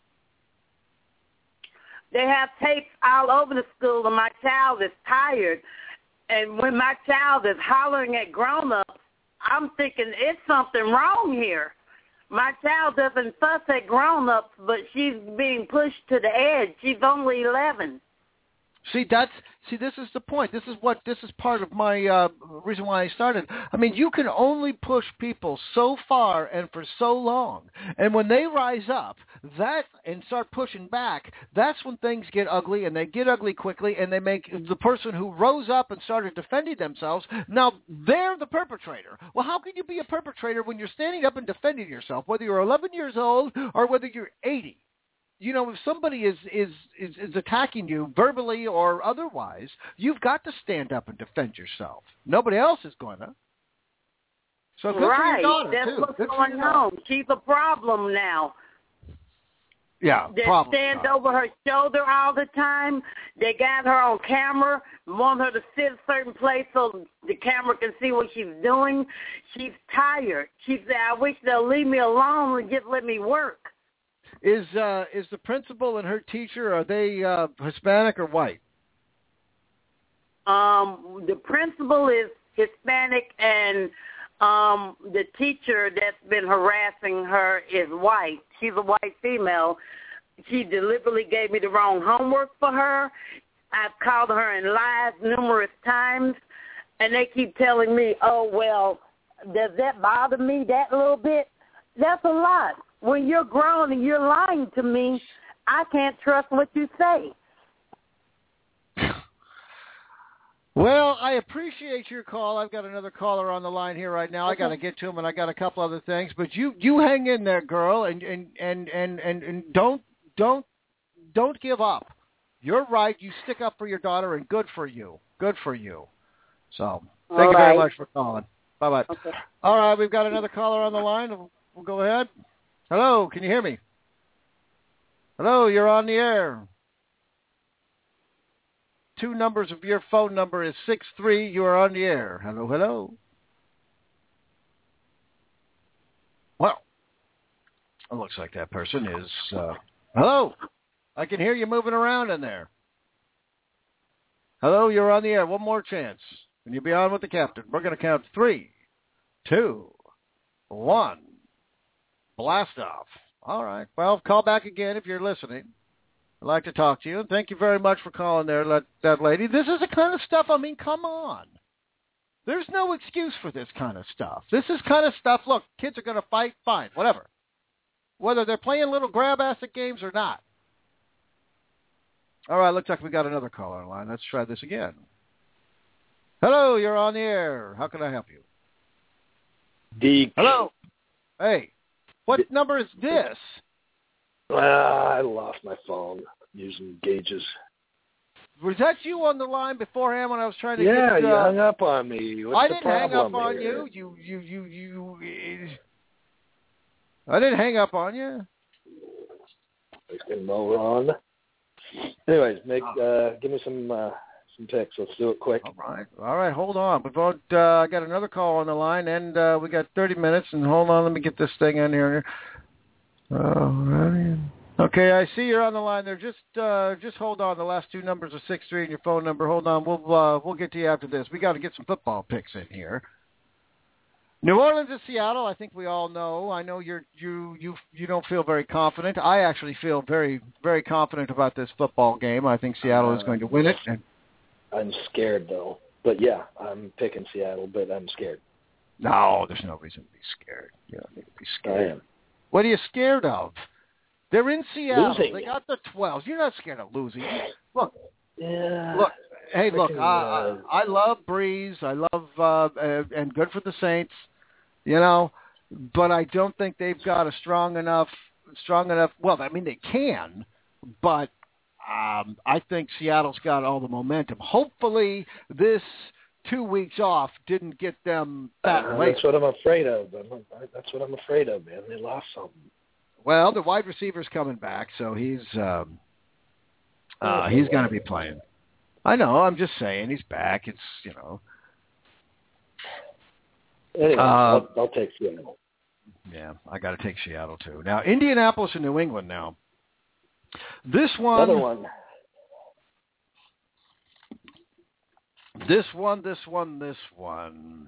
They have tapes all over the school, and my child is tired. And when my child is hollering at grown-ups, I'm thinking it's something wrong here. My child doesn't fuss at grown-ups, but she's being pushed to the edge. She's only 11.
See, this is the point. This is part of my reason why I started. I mean, you can only push people so far and for so long. And when they rise up and start pushing back, that's when things get ugly, and they get ugly quickly, and they make the person who rose up and started defending themselves, now they're the perpetrator. Well, how can you be a perpetrator when you're standing up and defending yourself, whether you're 11 years old or whether you're 80? If somebody is attacking you verbally or otherwise, you've got to stand up and defend yourself. Nobody else is going to. So good for your daughter,
that's
too.
what's
good
going on. She's a problem now.
Yeah,
they stand over her shoulder all the time. They got her on camera, want her to sit a certain place so the camera can see what she's doing. She's tired. She said, I wish they'll leave me alone and just let me work.
Is the principal and her teacher, are they Hispanic or white?
The principal is Hispanic, and the teacher that's been harassing her is white. She's a white female. She deliberately gave me the wrong homework for her. I've called her in lies numerous times, and they keep telling me, oh, well, does that bother me that little bit? That's a lot. When you're grown and you're lying to me, I can't trust what you say.
Well, I appreciate your call. I've got another caller on the line here right now. I got to get to him, and I got a couple other things. But you hang in there, girl, and don't give up. You're right. You stick up for your daughter, and good for you. Good for you. So thank you very much for calling. Bye-bye. Okay. All right, we've got another caller on the line. We'll go ahead. Hello, can you hear me? Hello, you're on the air. 2 numbers of your phone number is 63. You are on the air. Hello, hello. Well, it looks like that person is... hello, I can hear you moving around in there. Hello, you're on the air. One more chance. And you'll be on with the captain. We're going to count 3, 2, 1. Blast off. All right. Well, call back again if you're listening. I'd like to talk to you. And thank you very much for calling there, that lady. This is the kind of stuff, I mean, come on. There's no excuse for this kind of stuff. This is kind of stuff, look, kids are going to fight, fine, whatever. Whether they're playing little grab asset games or not. All right, looks like we got another caller on the line. Let's try this again. Hello, you're on the air. How can I help you? Hello. Hey. What number is this?
I lost my phone using gauges.
Was that you on the line beforehand when I was trying to get...
Yeah, you hung up on me. What's
I
the
didn't hang up on
here?
you. I didn't hang up on you.
Fucking moron. Anyways, give me some text. Let's do it quick.
All right. Hold on. I got another call on the line, and we got 30 minutes. And hold on, let me get this thing in here. Okay, I see you're on the line there. Just hold on. The last 2 numbers are 63 and your phone number. Hold on. We'll get to you after this. We got to get some football picks in here. New Orleans and Seattle, I think we all know. I know you don't feel very confident. I actually feel very, very confident about this football game. I think Seattle is going to win it.
I'm scared, though. But, yeah, I'm picking Seattle, but I'm scared.
No, there's no reason to be scared. You don't need to be scared.
I am.
What are you scared of? They're in Seattle.
Losing.
They got the 12s. You're not scared of losing. Look.
Yeah.
Look, Hey, look, I love Breeze. I love and good for the Saints, you know, but I don't think they've got a strong enough. Well, I mean, they can, but I think Seattle's got all the momentum. Hopefully, this 2 weeks off didn't get them that late.
That's what I'm afraid of. That's what I'm afraid of, man. They lost something.
Well, the wide receiver's coming back, so he's going to be playing. I know. I'm just saying he's back. It's, you know.
Anyway, I'll take Seattle.
Yeah, I got to take Seattle too. Now, Indianapolis and New England. Now, this one.
Another one.
This one.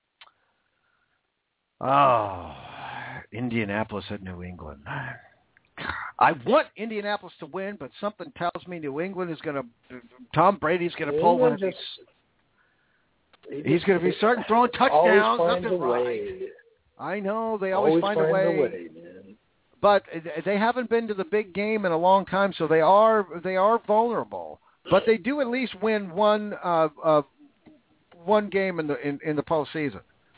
Oh, Indianapolis at New England. I want Indianapolis to win, but something tells me New England is going to. Tom Brady's going to pull one of these. He's going to be starting throwing touchdowns.
Always finds a way.
I know they always find a way,
man.
But they haven't been to the big game in a long time, so they are vulnerable. But they do at least win one game in the postseason.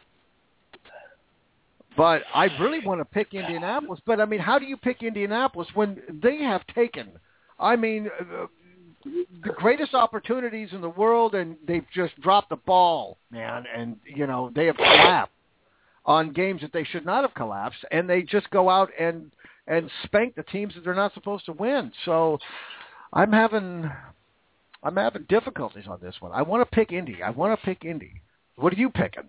But I really want to pick Indianapolis. But I mean, how do you pick Indianapolis when they have taken? I mean, the greatest opportunities in the world, and they've just dropped the ball, man. And you know they have collapsed on games that they should not have collapsed, and they just go out and spank the teams that they're not supposed to win. So I'm having difficulties on this one. I want to pick Indy. What are you picking?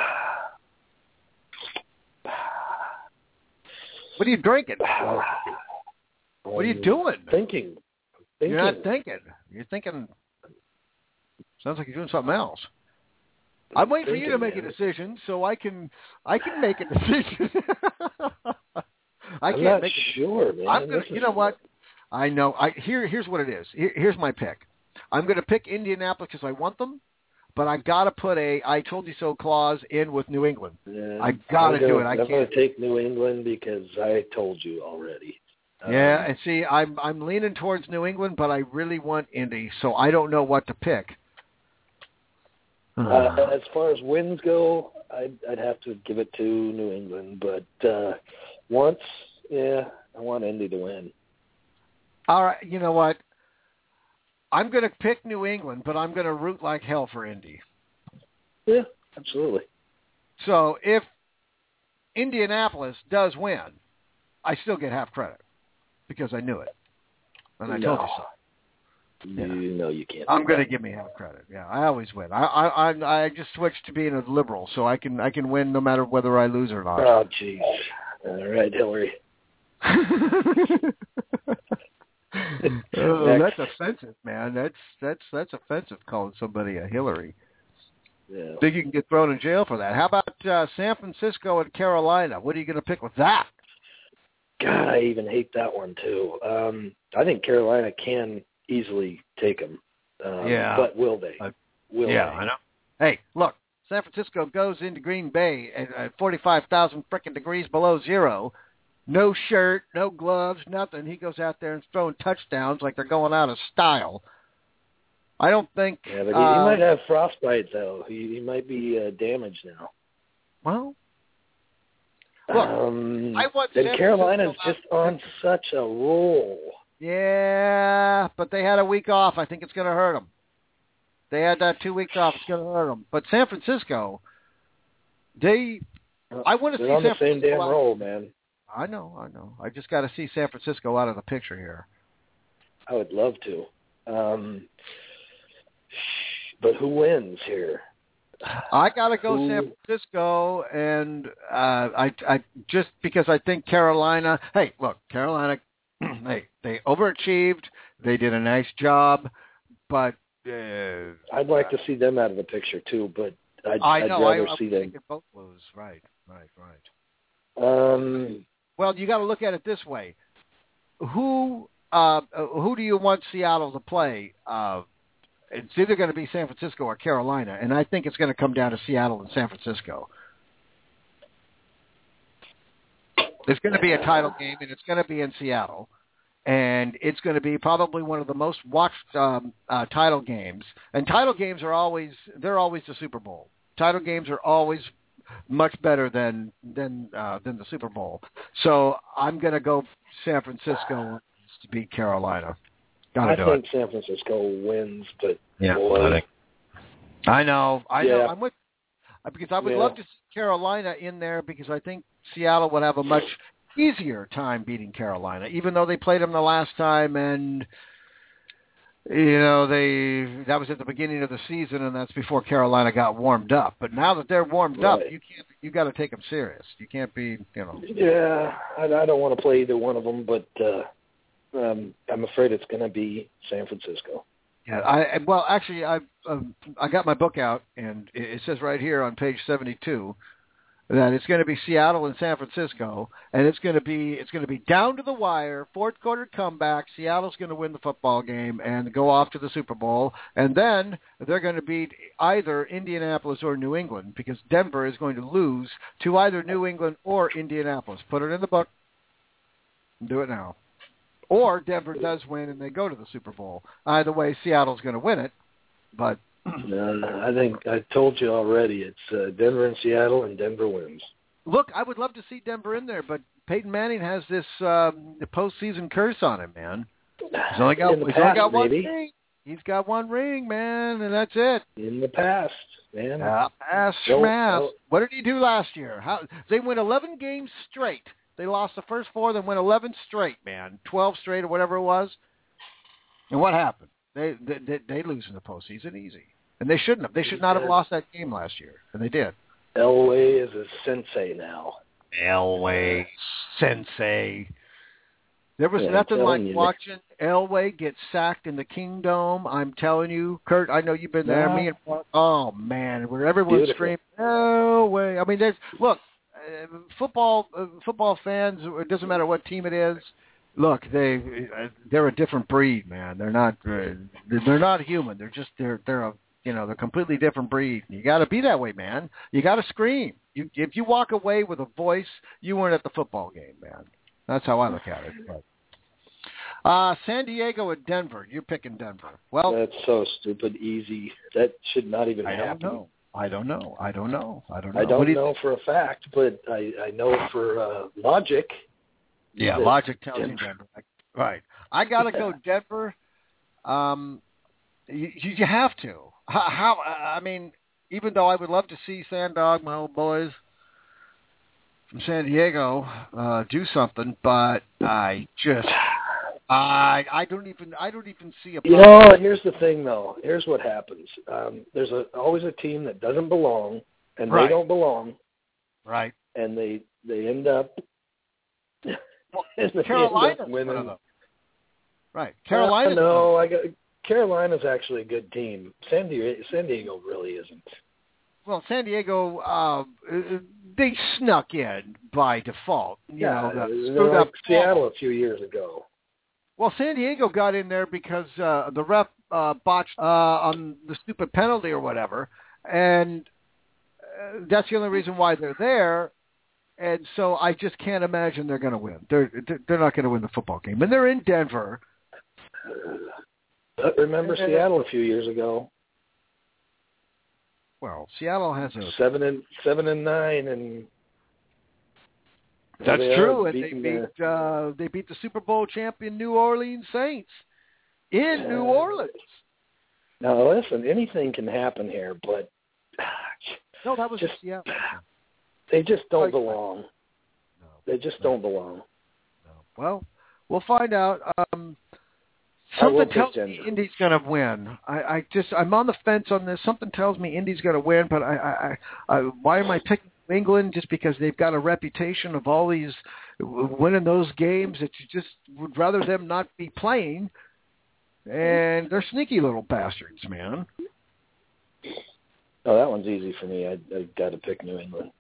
What are you drinking? What are you doing?
Thinking.
You're not thinking. You're thinking. Sounds like you're doing something else. I'm waiting for you to make a decision so I can make a decision.
I'm not sure, man.
You know what? I know. Here's what it is. Here's my pick. I'm going to pick Indianapolis because I want them, but I got to put a "I told you so" clause in with New England.
Yeah,
I got to do it.
I'm going to take New England because I told you already.
Yeah, and see, I'm leaning towards New England, but I really want Indy, so I don't know what to pick.
As far as wins go, I'd have to give it to New England, but I want Indy to win.
All right, you know what? I'm going to pick New England, but I'm going to root like hell for Indy.
Yeah, absolutely.
So if Indianapolis does win, I still get half credit because I knew it, and I told you so.
You know you can't.
I'm going to give me half credit. Yeah, I always win. I just switched to being a liberal, so I can win no matter whether I lose or not.
Oh, jeez. All right, Hillary.
That's offensive, man. That's offensive calling somebody a Hillary.
Yeah.
Think you can get thrown in jail for that. How about San Francisco and Carolina? What are you going to pick with that?
God, I even hate that one too. I think Carolina can easily take them. But will they?
I know. Hey, look, San Francisco goes into Green Bay at 45,000 frickin' degrees below zero. No shirt, no gloves, nothing. He goes out there and throwing touchdowns like they're going out of style. I don't think...
Yeah, but he might have frostbite, though. He might be damaged now.
Well, look, I want
and Carolina's just on such a roll.
Yeah, but they had a week off. I think it's going to hurt them. They had that 2 weeks off. It's going to hurt them. But San Francisco, I want to see
on
San
the same damn roll, man.
I know. I just got to see San Francisco out of the picture here.
I would love to. But who wins here?
I got to go San Francisco, and I just because I think Carolina. Hey, look, Carolina. They overachieved. They did a nice job, but
I'd like to see them out of the picture too. But I'd rather see them
both lose. Right. Well, you got to look at it this way: who do you want Seattle to play? It's either going to be San Francisco or Carolina, and I think it's going to come down to Seattle and San Francisco. There's going to be a title game, and it's going to be in Seattle. And it's going to be probably one of the most watched title games. And title games are always the Super Bowl. Title games are always much better than the Super Bowl. So I'm going to go San Francisco to beat Carolina.
I think San Francisco wins, but boy.
I know. I'm with, because I would love to see Carolina in there, because I think Seattle would have a much easier time beating Carolina, even though they played them the last time, and that was at the beginning of the season, and that's before Carolina got warmed up. But now that they're warmed up, you got to take them serious. You can't be,
Yeah, I don't want to play either one of them, but I'm afraid it's going to be San Francisco.
Yeah, I got my book out, and it says right here on page 72 that it's going to be Seattle and San Francisco, and it's going to be down to the wire, fourth quarter comeback. Seattle's going to win the football game and go off to the Super Bowl, and then they're going to beat either Indianapolis or New England, because Denver is going to lose to either New England or Indianapolis. Put it in the book. Do it now. Or Denver does win and they go to the Super Bowl. Either way, Seattle's going to win it, but
I think I told you already. It's Denver and Seattle, and Denver wins.
Look, I would love to see Denver in there, but Peyton Manning has this postseason curse on him, man. He's only got one ring. He's got one ring, man, and that's it.
In the past, man.
What did he do last year? They went 11 games straight. They lost the first 4, then went 11 straight, man. 12 straight or whatever it was. And what happened? They lose in the postseason easy. And they shouldn't have. They should not have lost that game last year. And they did.
Elway is a sensei now.
Elway, sensei. There was nothing like watching Elway get sacked in the Kingdome. I'm telling you, Kurt, I know you've been there. Me and oh, man, where everyone's screaming, Elway. I mean, football fans, it doesn't matter what team it is. Look, they're a different breed, man. They're not human. They're a completely different breed. You got to be that way, man. You got to scream. If you walk away with a voice, you weren't at the football game, man. That's how I look at it. But, San Diego and Denver. You're picking Denver. Well,
that's so stupid easy. That should not even happen.
I don't know.
I don't know for a fact, but I know for logic.
Yeah, logic tells you Denver. Right. I got to go Denver. You have to. I mean, even though I would love to see Sandog, my old boys from San Diego, do something, but I don't even see a problem.
Here's the thing, though. Here's what happens. There's always a team that doesn't belong, and they don't belong.
Right.
And they end up
Carolina's
winning.
One of them. Right.
Carolina's actually a good team. San Diego really isn't.
Well, San Diego, they snuck in by default.
Screwed up Seattle a few years ago.
Well, San Diego got in there because the ref botched on the stupid penalty or whatever, and that's the only reason why they're there. And so I just can't imagine they're going to win. They're not going to win the football game, and they're in Denver.
But remember Seattle a few years ago.
Well, Seattle has a
7-9, and
that's true. And they beat the Super Bowl champion New Orleans Saints in New Orleans.
Now listen, anything can happen here, but
no, that was just Seattle.
They just don't belong. No, they just don't belong.
No. Well, we'll find out. Something tells me Indy's going to win. I'm on the fence on this. Something tells me Indy's going to win, but why am I picking England? Just because they've got a reputation of always winning those games that you just would rather them not be playing, and they're sneaky little bastards, man.
Oh, that one's easy for me. I got to pick New England.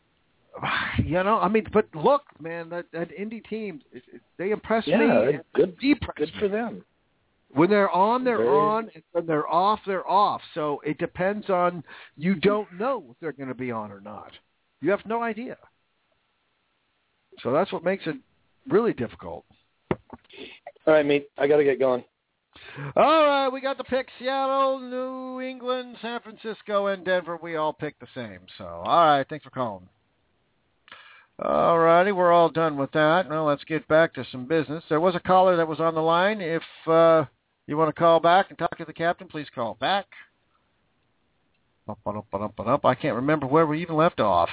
I mean, but look, man, that Indy team, they impress me.
Yeah, good for them.
When they're on, they're on. And when they're off, they're off. So it depends on, you don't know if they're going to be on or not. You have no idea. So that's what makes it really difficult.
All right, Meat. I got to get going.
All right, we got the pick. Seattle, New England, San Francisco, and Denver. We all picked the same. So, all right, thanks for calling. All righty, we're all done with that. Now let's get back to some business. There was a caller that was on the line. If you want to call back and talk to the captain, please call back. I can't remember where we even left off.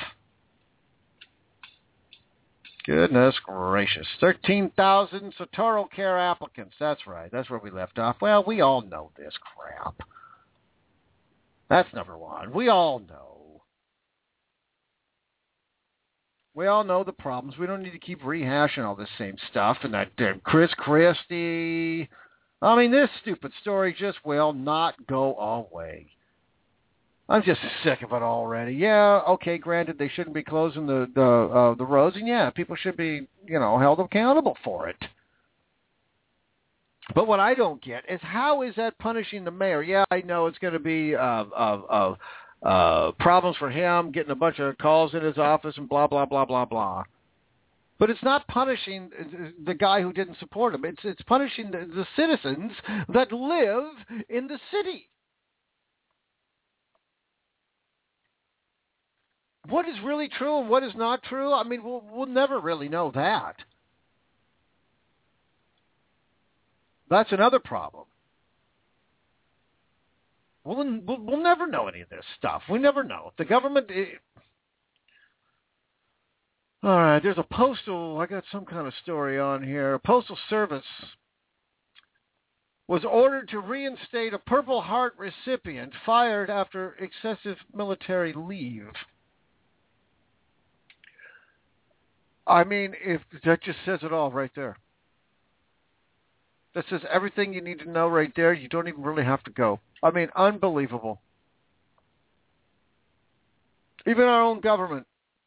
Goodness gracious. 13,000 Sotoro Care applicants. That's right. That's where we left off. Well, we all know this crap. That's number one. We all know. We all know the problems. We don't need to keep rehashing all this same stuff. And that Chris Christie. I mean, this stupid story just will not go away. I'm just sick of it already. Yeah, okay, granted, they shouldn't be closing the roads, and yeah, people should be, held accountable for it. But what I don't get is how is that punishing the mayor? Yeah, I know it's going to be problems for him, getting a bunch of calls in his office and blah, blah, blah, blah, blah. But it's not punishing the guy who didn't support him. It's punishing the citizens that live in the city. What is really true and what is not true? I mean, we'll never really know that. That's another problem. We'll never know any of this stuff. We never know. The government... All right, there's a I got some kind of story on here. A postal service was ordered to reinstate a Purple Heart recipient fired after excessive military leave. I mean, if that just says it all right there. That says everything you need to know right there. You don't even really have to go. I mean, unbelievable. Even our own government,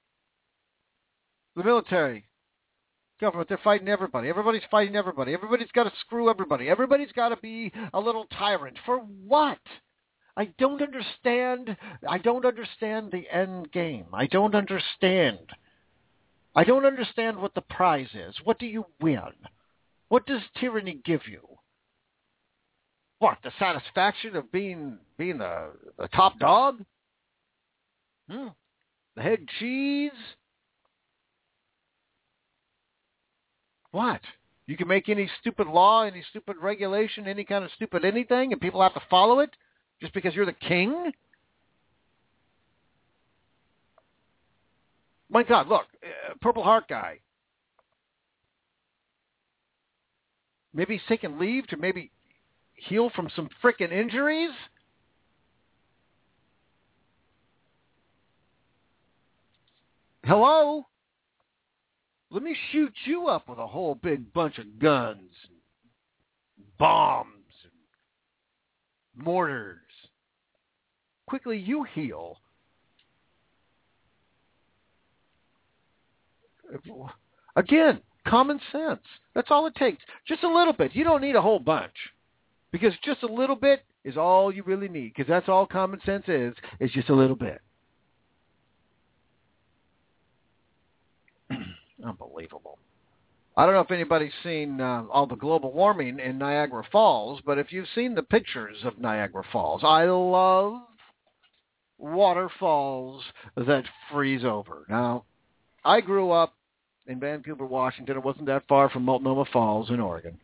the military, government, they're fighting everybody. Everybody's fighting everybody. Everybody's got to screw everybody. Everybody's got to be a little tyrant. For what? I don't understand. I don't understand the end game. I don't understand. I don't understand what the prize is. What do you win? What does tyranny give you? What, the satisfaction of being the top dog? The head cheese? What? You can make any stupid law, any stupid regulation, any kind of stupid anything, and people have to follow it just because you're the king? My God, look, Purple Heart guy. Maybe he's taking leave to maybe heal from some frickin' injuries? Hello? Let me shoot you up with a whole big bunch of guns, bombs, and mortars. Quickly you heal. Again, common sense. That's all it takes. Just a little bit. You don't need a whole bunch. Because just a little bit is all you really need. Because that's all common sense is just a little bit. Unbelievable. I don't know if anybody's seen all the global warming in Niagara Falls, but if you've seen the pictures of Niagara Falls, I love waterfalls that freeze over. Now, I grew up in Vancouver, Washington. It wasn't that far from Multnomah Falls in Oregon.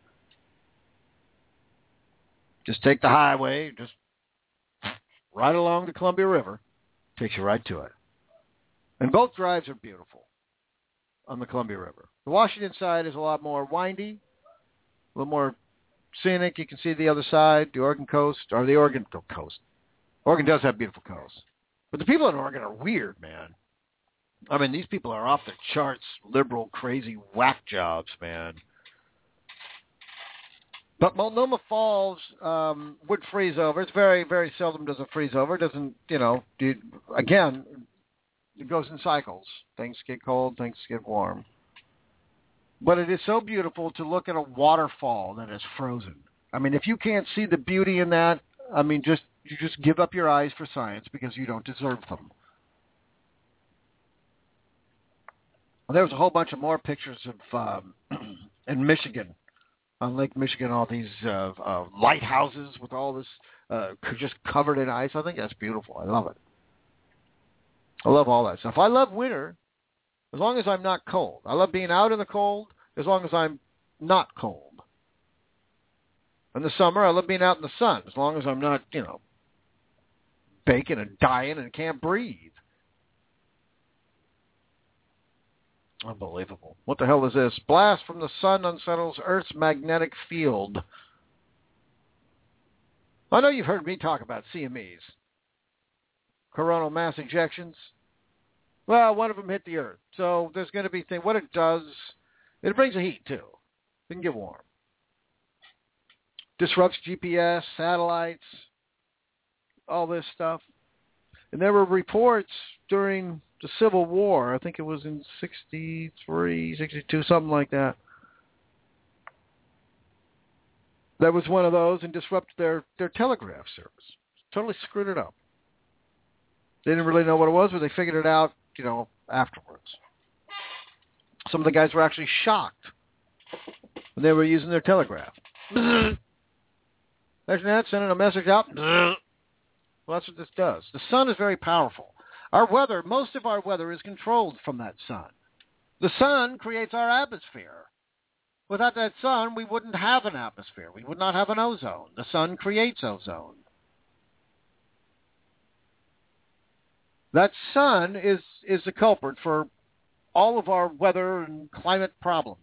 Just take the highway, just right along the Columbia River. Takes you right to it. And both drives are beautiful on the Columbia River. The Washington side is a lot more windy, a little more scenic. You can see the other side, the Oregon coast, or the Oregon coast. Oregon does have beautiful coasts. But the people in Oregon are weird, man. I mean, these people are off the charts, liberal, crazy whack jobs, man. But Multnomah Falls would freeze over. It's very, very seldom does it freeze over. It doesn't, again, it goes in cycles. Things get cold, things get warm. But it is so beautiful to look at a waterfall that is frozen. I mean, if you can't see the beauty in that, I mean, you just give up your eyes for science because you don't deserve them. There was a whole bunch of more pictures of in Michigan on Lake Michigan, all these lighthouses with all this just covered in ice. I think that's beautiful. I love it. I love all that stuff. I love winter as long as I'm not cold. I love being out in the cold as long as I'm not cold. In the summer, I love being out in the sun as long as I'm not, baking and dying and can't breathe. Unbelievable. What the hell is this? Blast from the sun unsettles Earth's magnetic field. I know you've heard me talk about CMEs. Coronal mass ejections. Well, one of them hit the Earth. So there's going to be what it does, it brings the heat too. It can get warm. Disrupts GPS, satellites, all this stuff. And there were reports during the Civil War, I think it was in 63, 62, something like that. That was one of those and disrupted their telegraph service. Totally screwed it up. They didn't really know what it was, but they figured it out, afterwards. Some of the guys were actually shocked when they were using their telegraph. Imagine that, sending a message out. Well, that's what this does. The sun is very powerful. Our weather, most of our weather is controlled from that sun. The sun creates our atmosphere. Without that sun, we wouldn't have an atmosphere. We would not have an ozone. The sun creates ozone. That sun is the culprit for all of our weather and climate problems.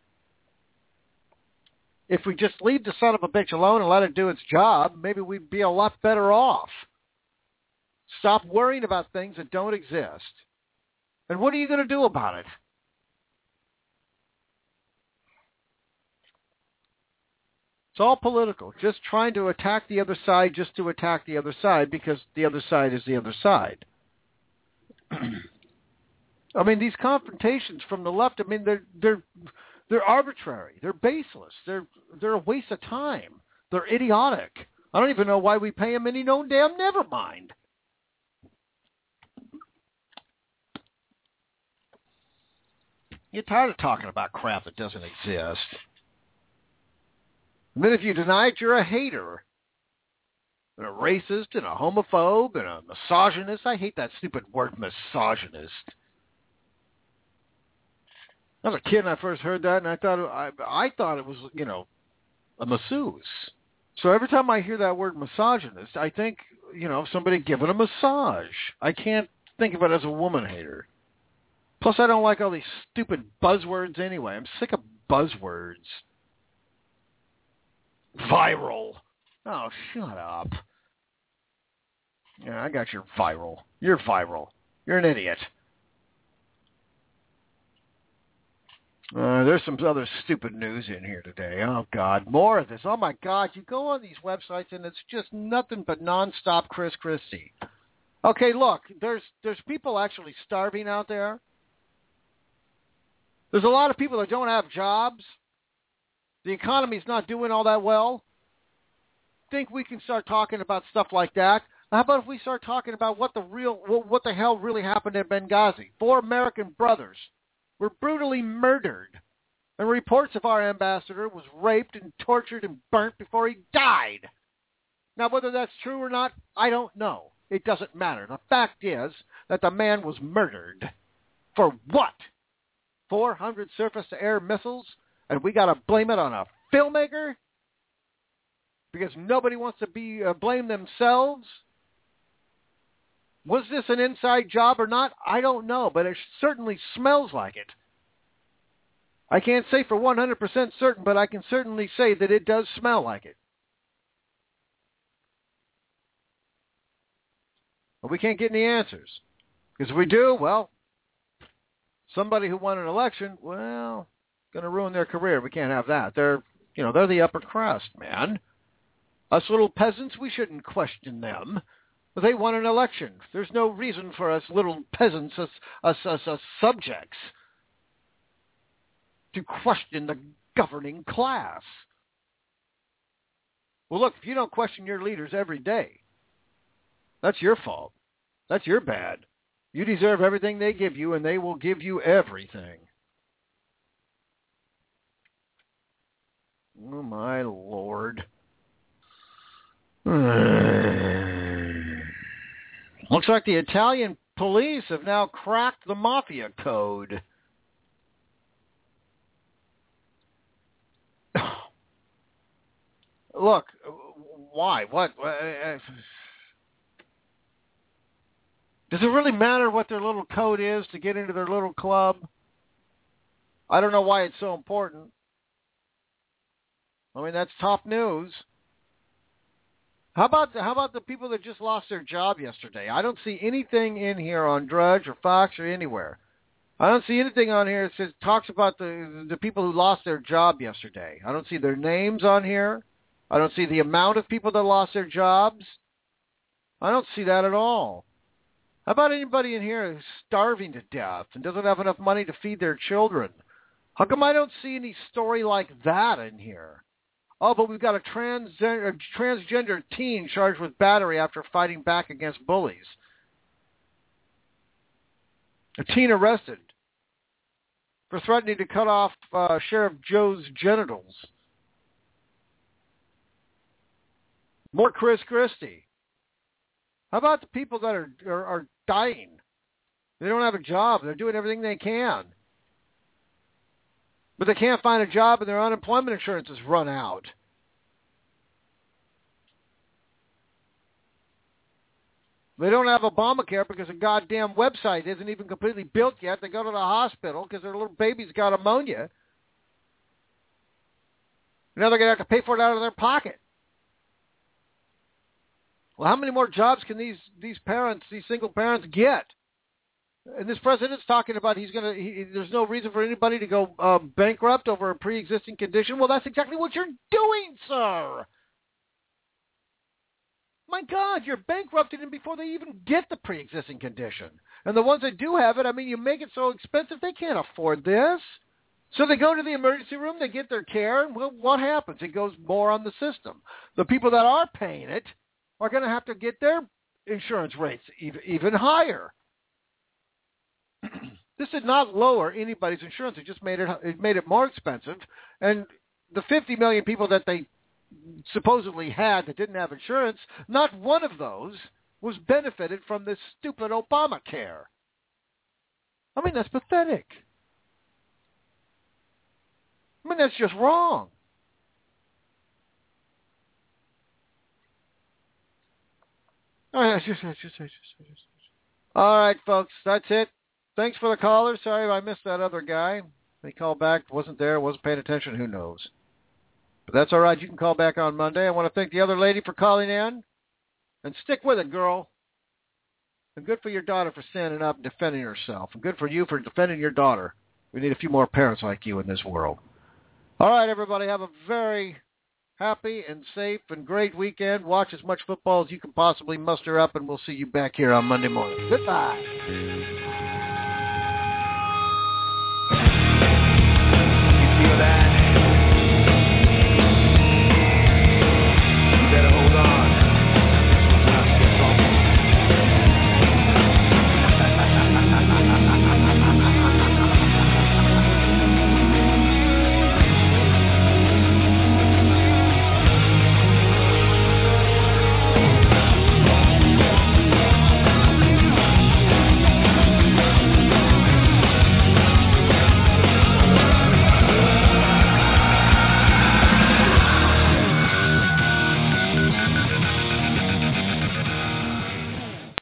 If we just leave the son of a bitch alone and let it do its job, maybe we'd be a lot better off. Stop worrying about things that don't exist. And what are you going to do about it? It's all political, just trying to attack the other side just to attack the other side because the other side is the other side. I mean, these confrontations from the left, I mean, they're arbitrary. They're baseless. They're a waste of time. They're idiotic. I don't even know why we pay them any damn never mind. You're tired of talking about crap that doesn't exist. And then if you deny it, you're a hater. And a racist and a homophobe and a misogynist. I hate that stupid word, misogynist. I was a kid and I first heard that, and I thought it was, a masseuse. So every time I hear that word misogynist, I think, somebody giving a massage. I can't think of it as a woman hater. Plus, I don't like all these stupid buzzwords anyway. I'm sick of buzzwords. Viral. Oh, shut up. Yeah, I got your viral. You're viral. You're an idiot. There's some other stupid news in here today. Oh, God. More of this. Oh, my God. You go on these websites, and it's just nothing but nonstop Chris Christie. Okay, look. There's people actually starving out there. There's a lot of people that don't have jobs. The economy's not doing all that well. Think we can start talking about stuff like that? How about if we start talking about what the hell really happened in Benghazi? 4 American brothers were brutally murdered. And reports of our ambassador was raped and tortured and burnt before he died. Now, whether that's true or not, I don't know. It doesn't matter. The fact is that the man was murdered. For what? 400 surface-to-air missiles? And we got to blame it on a filmmaker? Because nobody wants to blame themselves? Was this an inside job or not? I don't know, but it certainly smells like it. I can't say for 100% certain, but I can certainly say that it does smell like it. But we can't get any answers. Because if we do, well, somebody who won an election, well, going to ruin their career. We can't have that. They're the upper crust, man. Us little peasants, we shouldn't question them. They won an election. There's no reason for us little peasants, us subjects, to question the governing class. Well, look, if you don't question your leaders every day, that's your fault. That's your bad. You deserve everything they give you, and they will give you everything. Oh, my Lord. Looks like the Italian police have now cracked the mafia code. Look, why? What? Does it really matter what their little code is to get into their little club? I don't know why it's so important. I mean, that's top news. How about the people that just lost their job yesterday? I don't see anything in here on Drudge or Fox or anywhere. I don't see anything on here that talks about the people who lost their job yesterday. I don't see their names on here. I don't see the amount of people that lost their jobs. I don't see that at all. How about anybody in here who's starving to death and doesn't have enough money to feed their children? How come I don't see any story like that in here? Oh, but we've got a transgender teen charged with battery after fighting back against bullies. A teen arrested for threatening to cut off Sheriff Joe's genitals. More Chris Christie. How about the people that are dying? They don't have a job. They're doing everything they can. But they can't find a job and their unemployment insurance has run out. They don't have Obamacare because the goddamn website isn't even completely built yet. They go to the hospital because their little baby's got pneumonia. Now they're going to have to pay for it out of their pocket. Well, how many more jobs can these single parents get? And this president's talking about there's no reason for anybody to go bankrupt over a pre-existing condition. Well, that's exactly what you're doing, sir. My God, you're bankrupting them before they even get the pre-existing condition. And the ones that do have it, I mean, you make it so expensive they can't afford this. So they go to the emergency room, they get their care, and well, what happens? It goes more on the system. The people that are paying it are going to have to get their insurance rates even higher. This did not lower anybody's insurance. It just made it more expensive. And the 50 million people that they supposedly had that didn't have insurance, not one of those was benefited from this stupid Obamacare. I mean, that's pathetic. I mean, that's just wrong. All right, folks, that's it. Thanks for the caller. Sorry I missed that other guy. He called back, wasn't there, wasn't paying attention, who knows. But that's all right. You can call back on Monday. I want to thank the other lady for calling in. And stick with it, girl. And good for your daughter for standing up and defending herself. And good for you for defending your daughter. We need a few more parents like you in this world. All right, everybody, have a very happy and safe and great weekend. Watch as much football as you can possibly muster up, and we'll see you back here on Monday morning. Goodbye.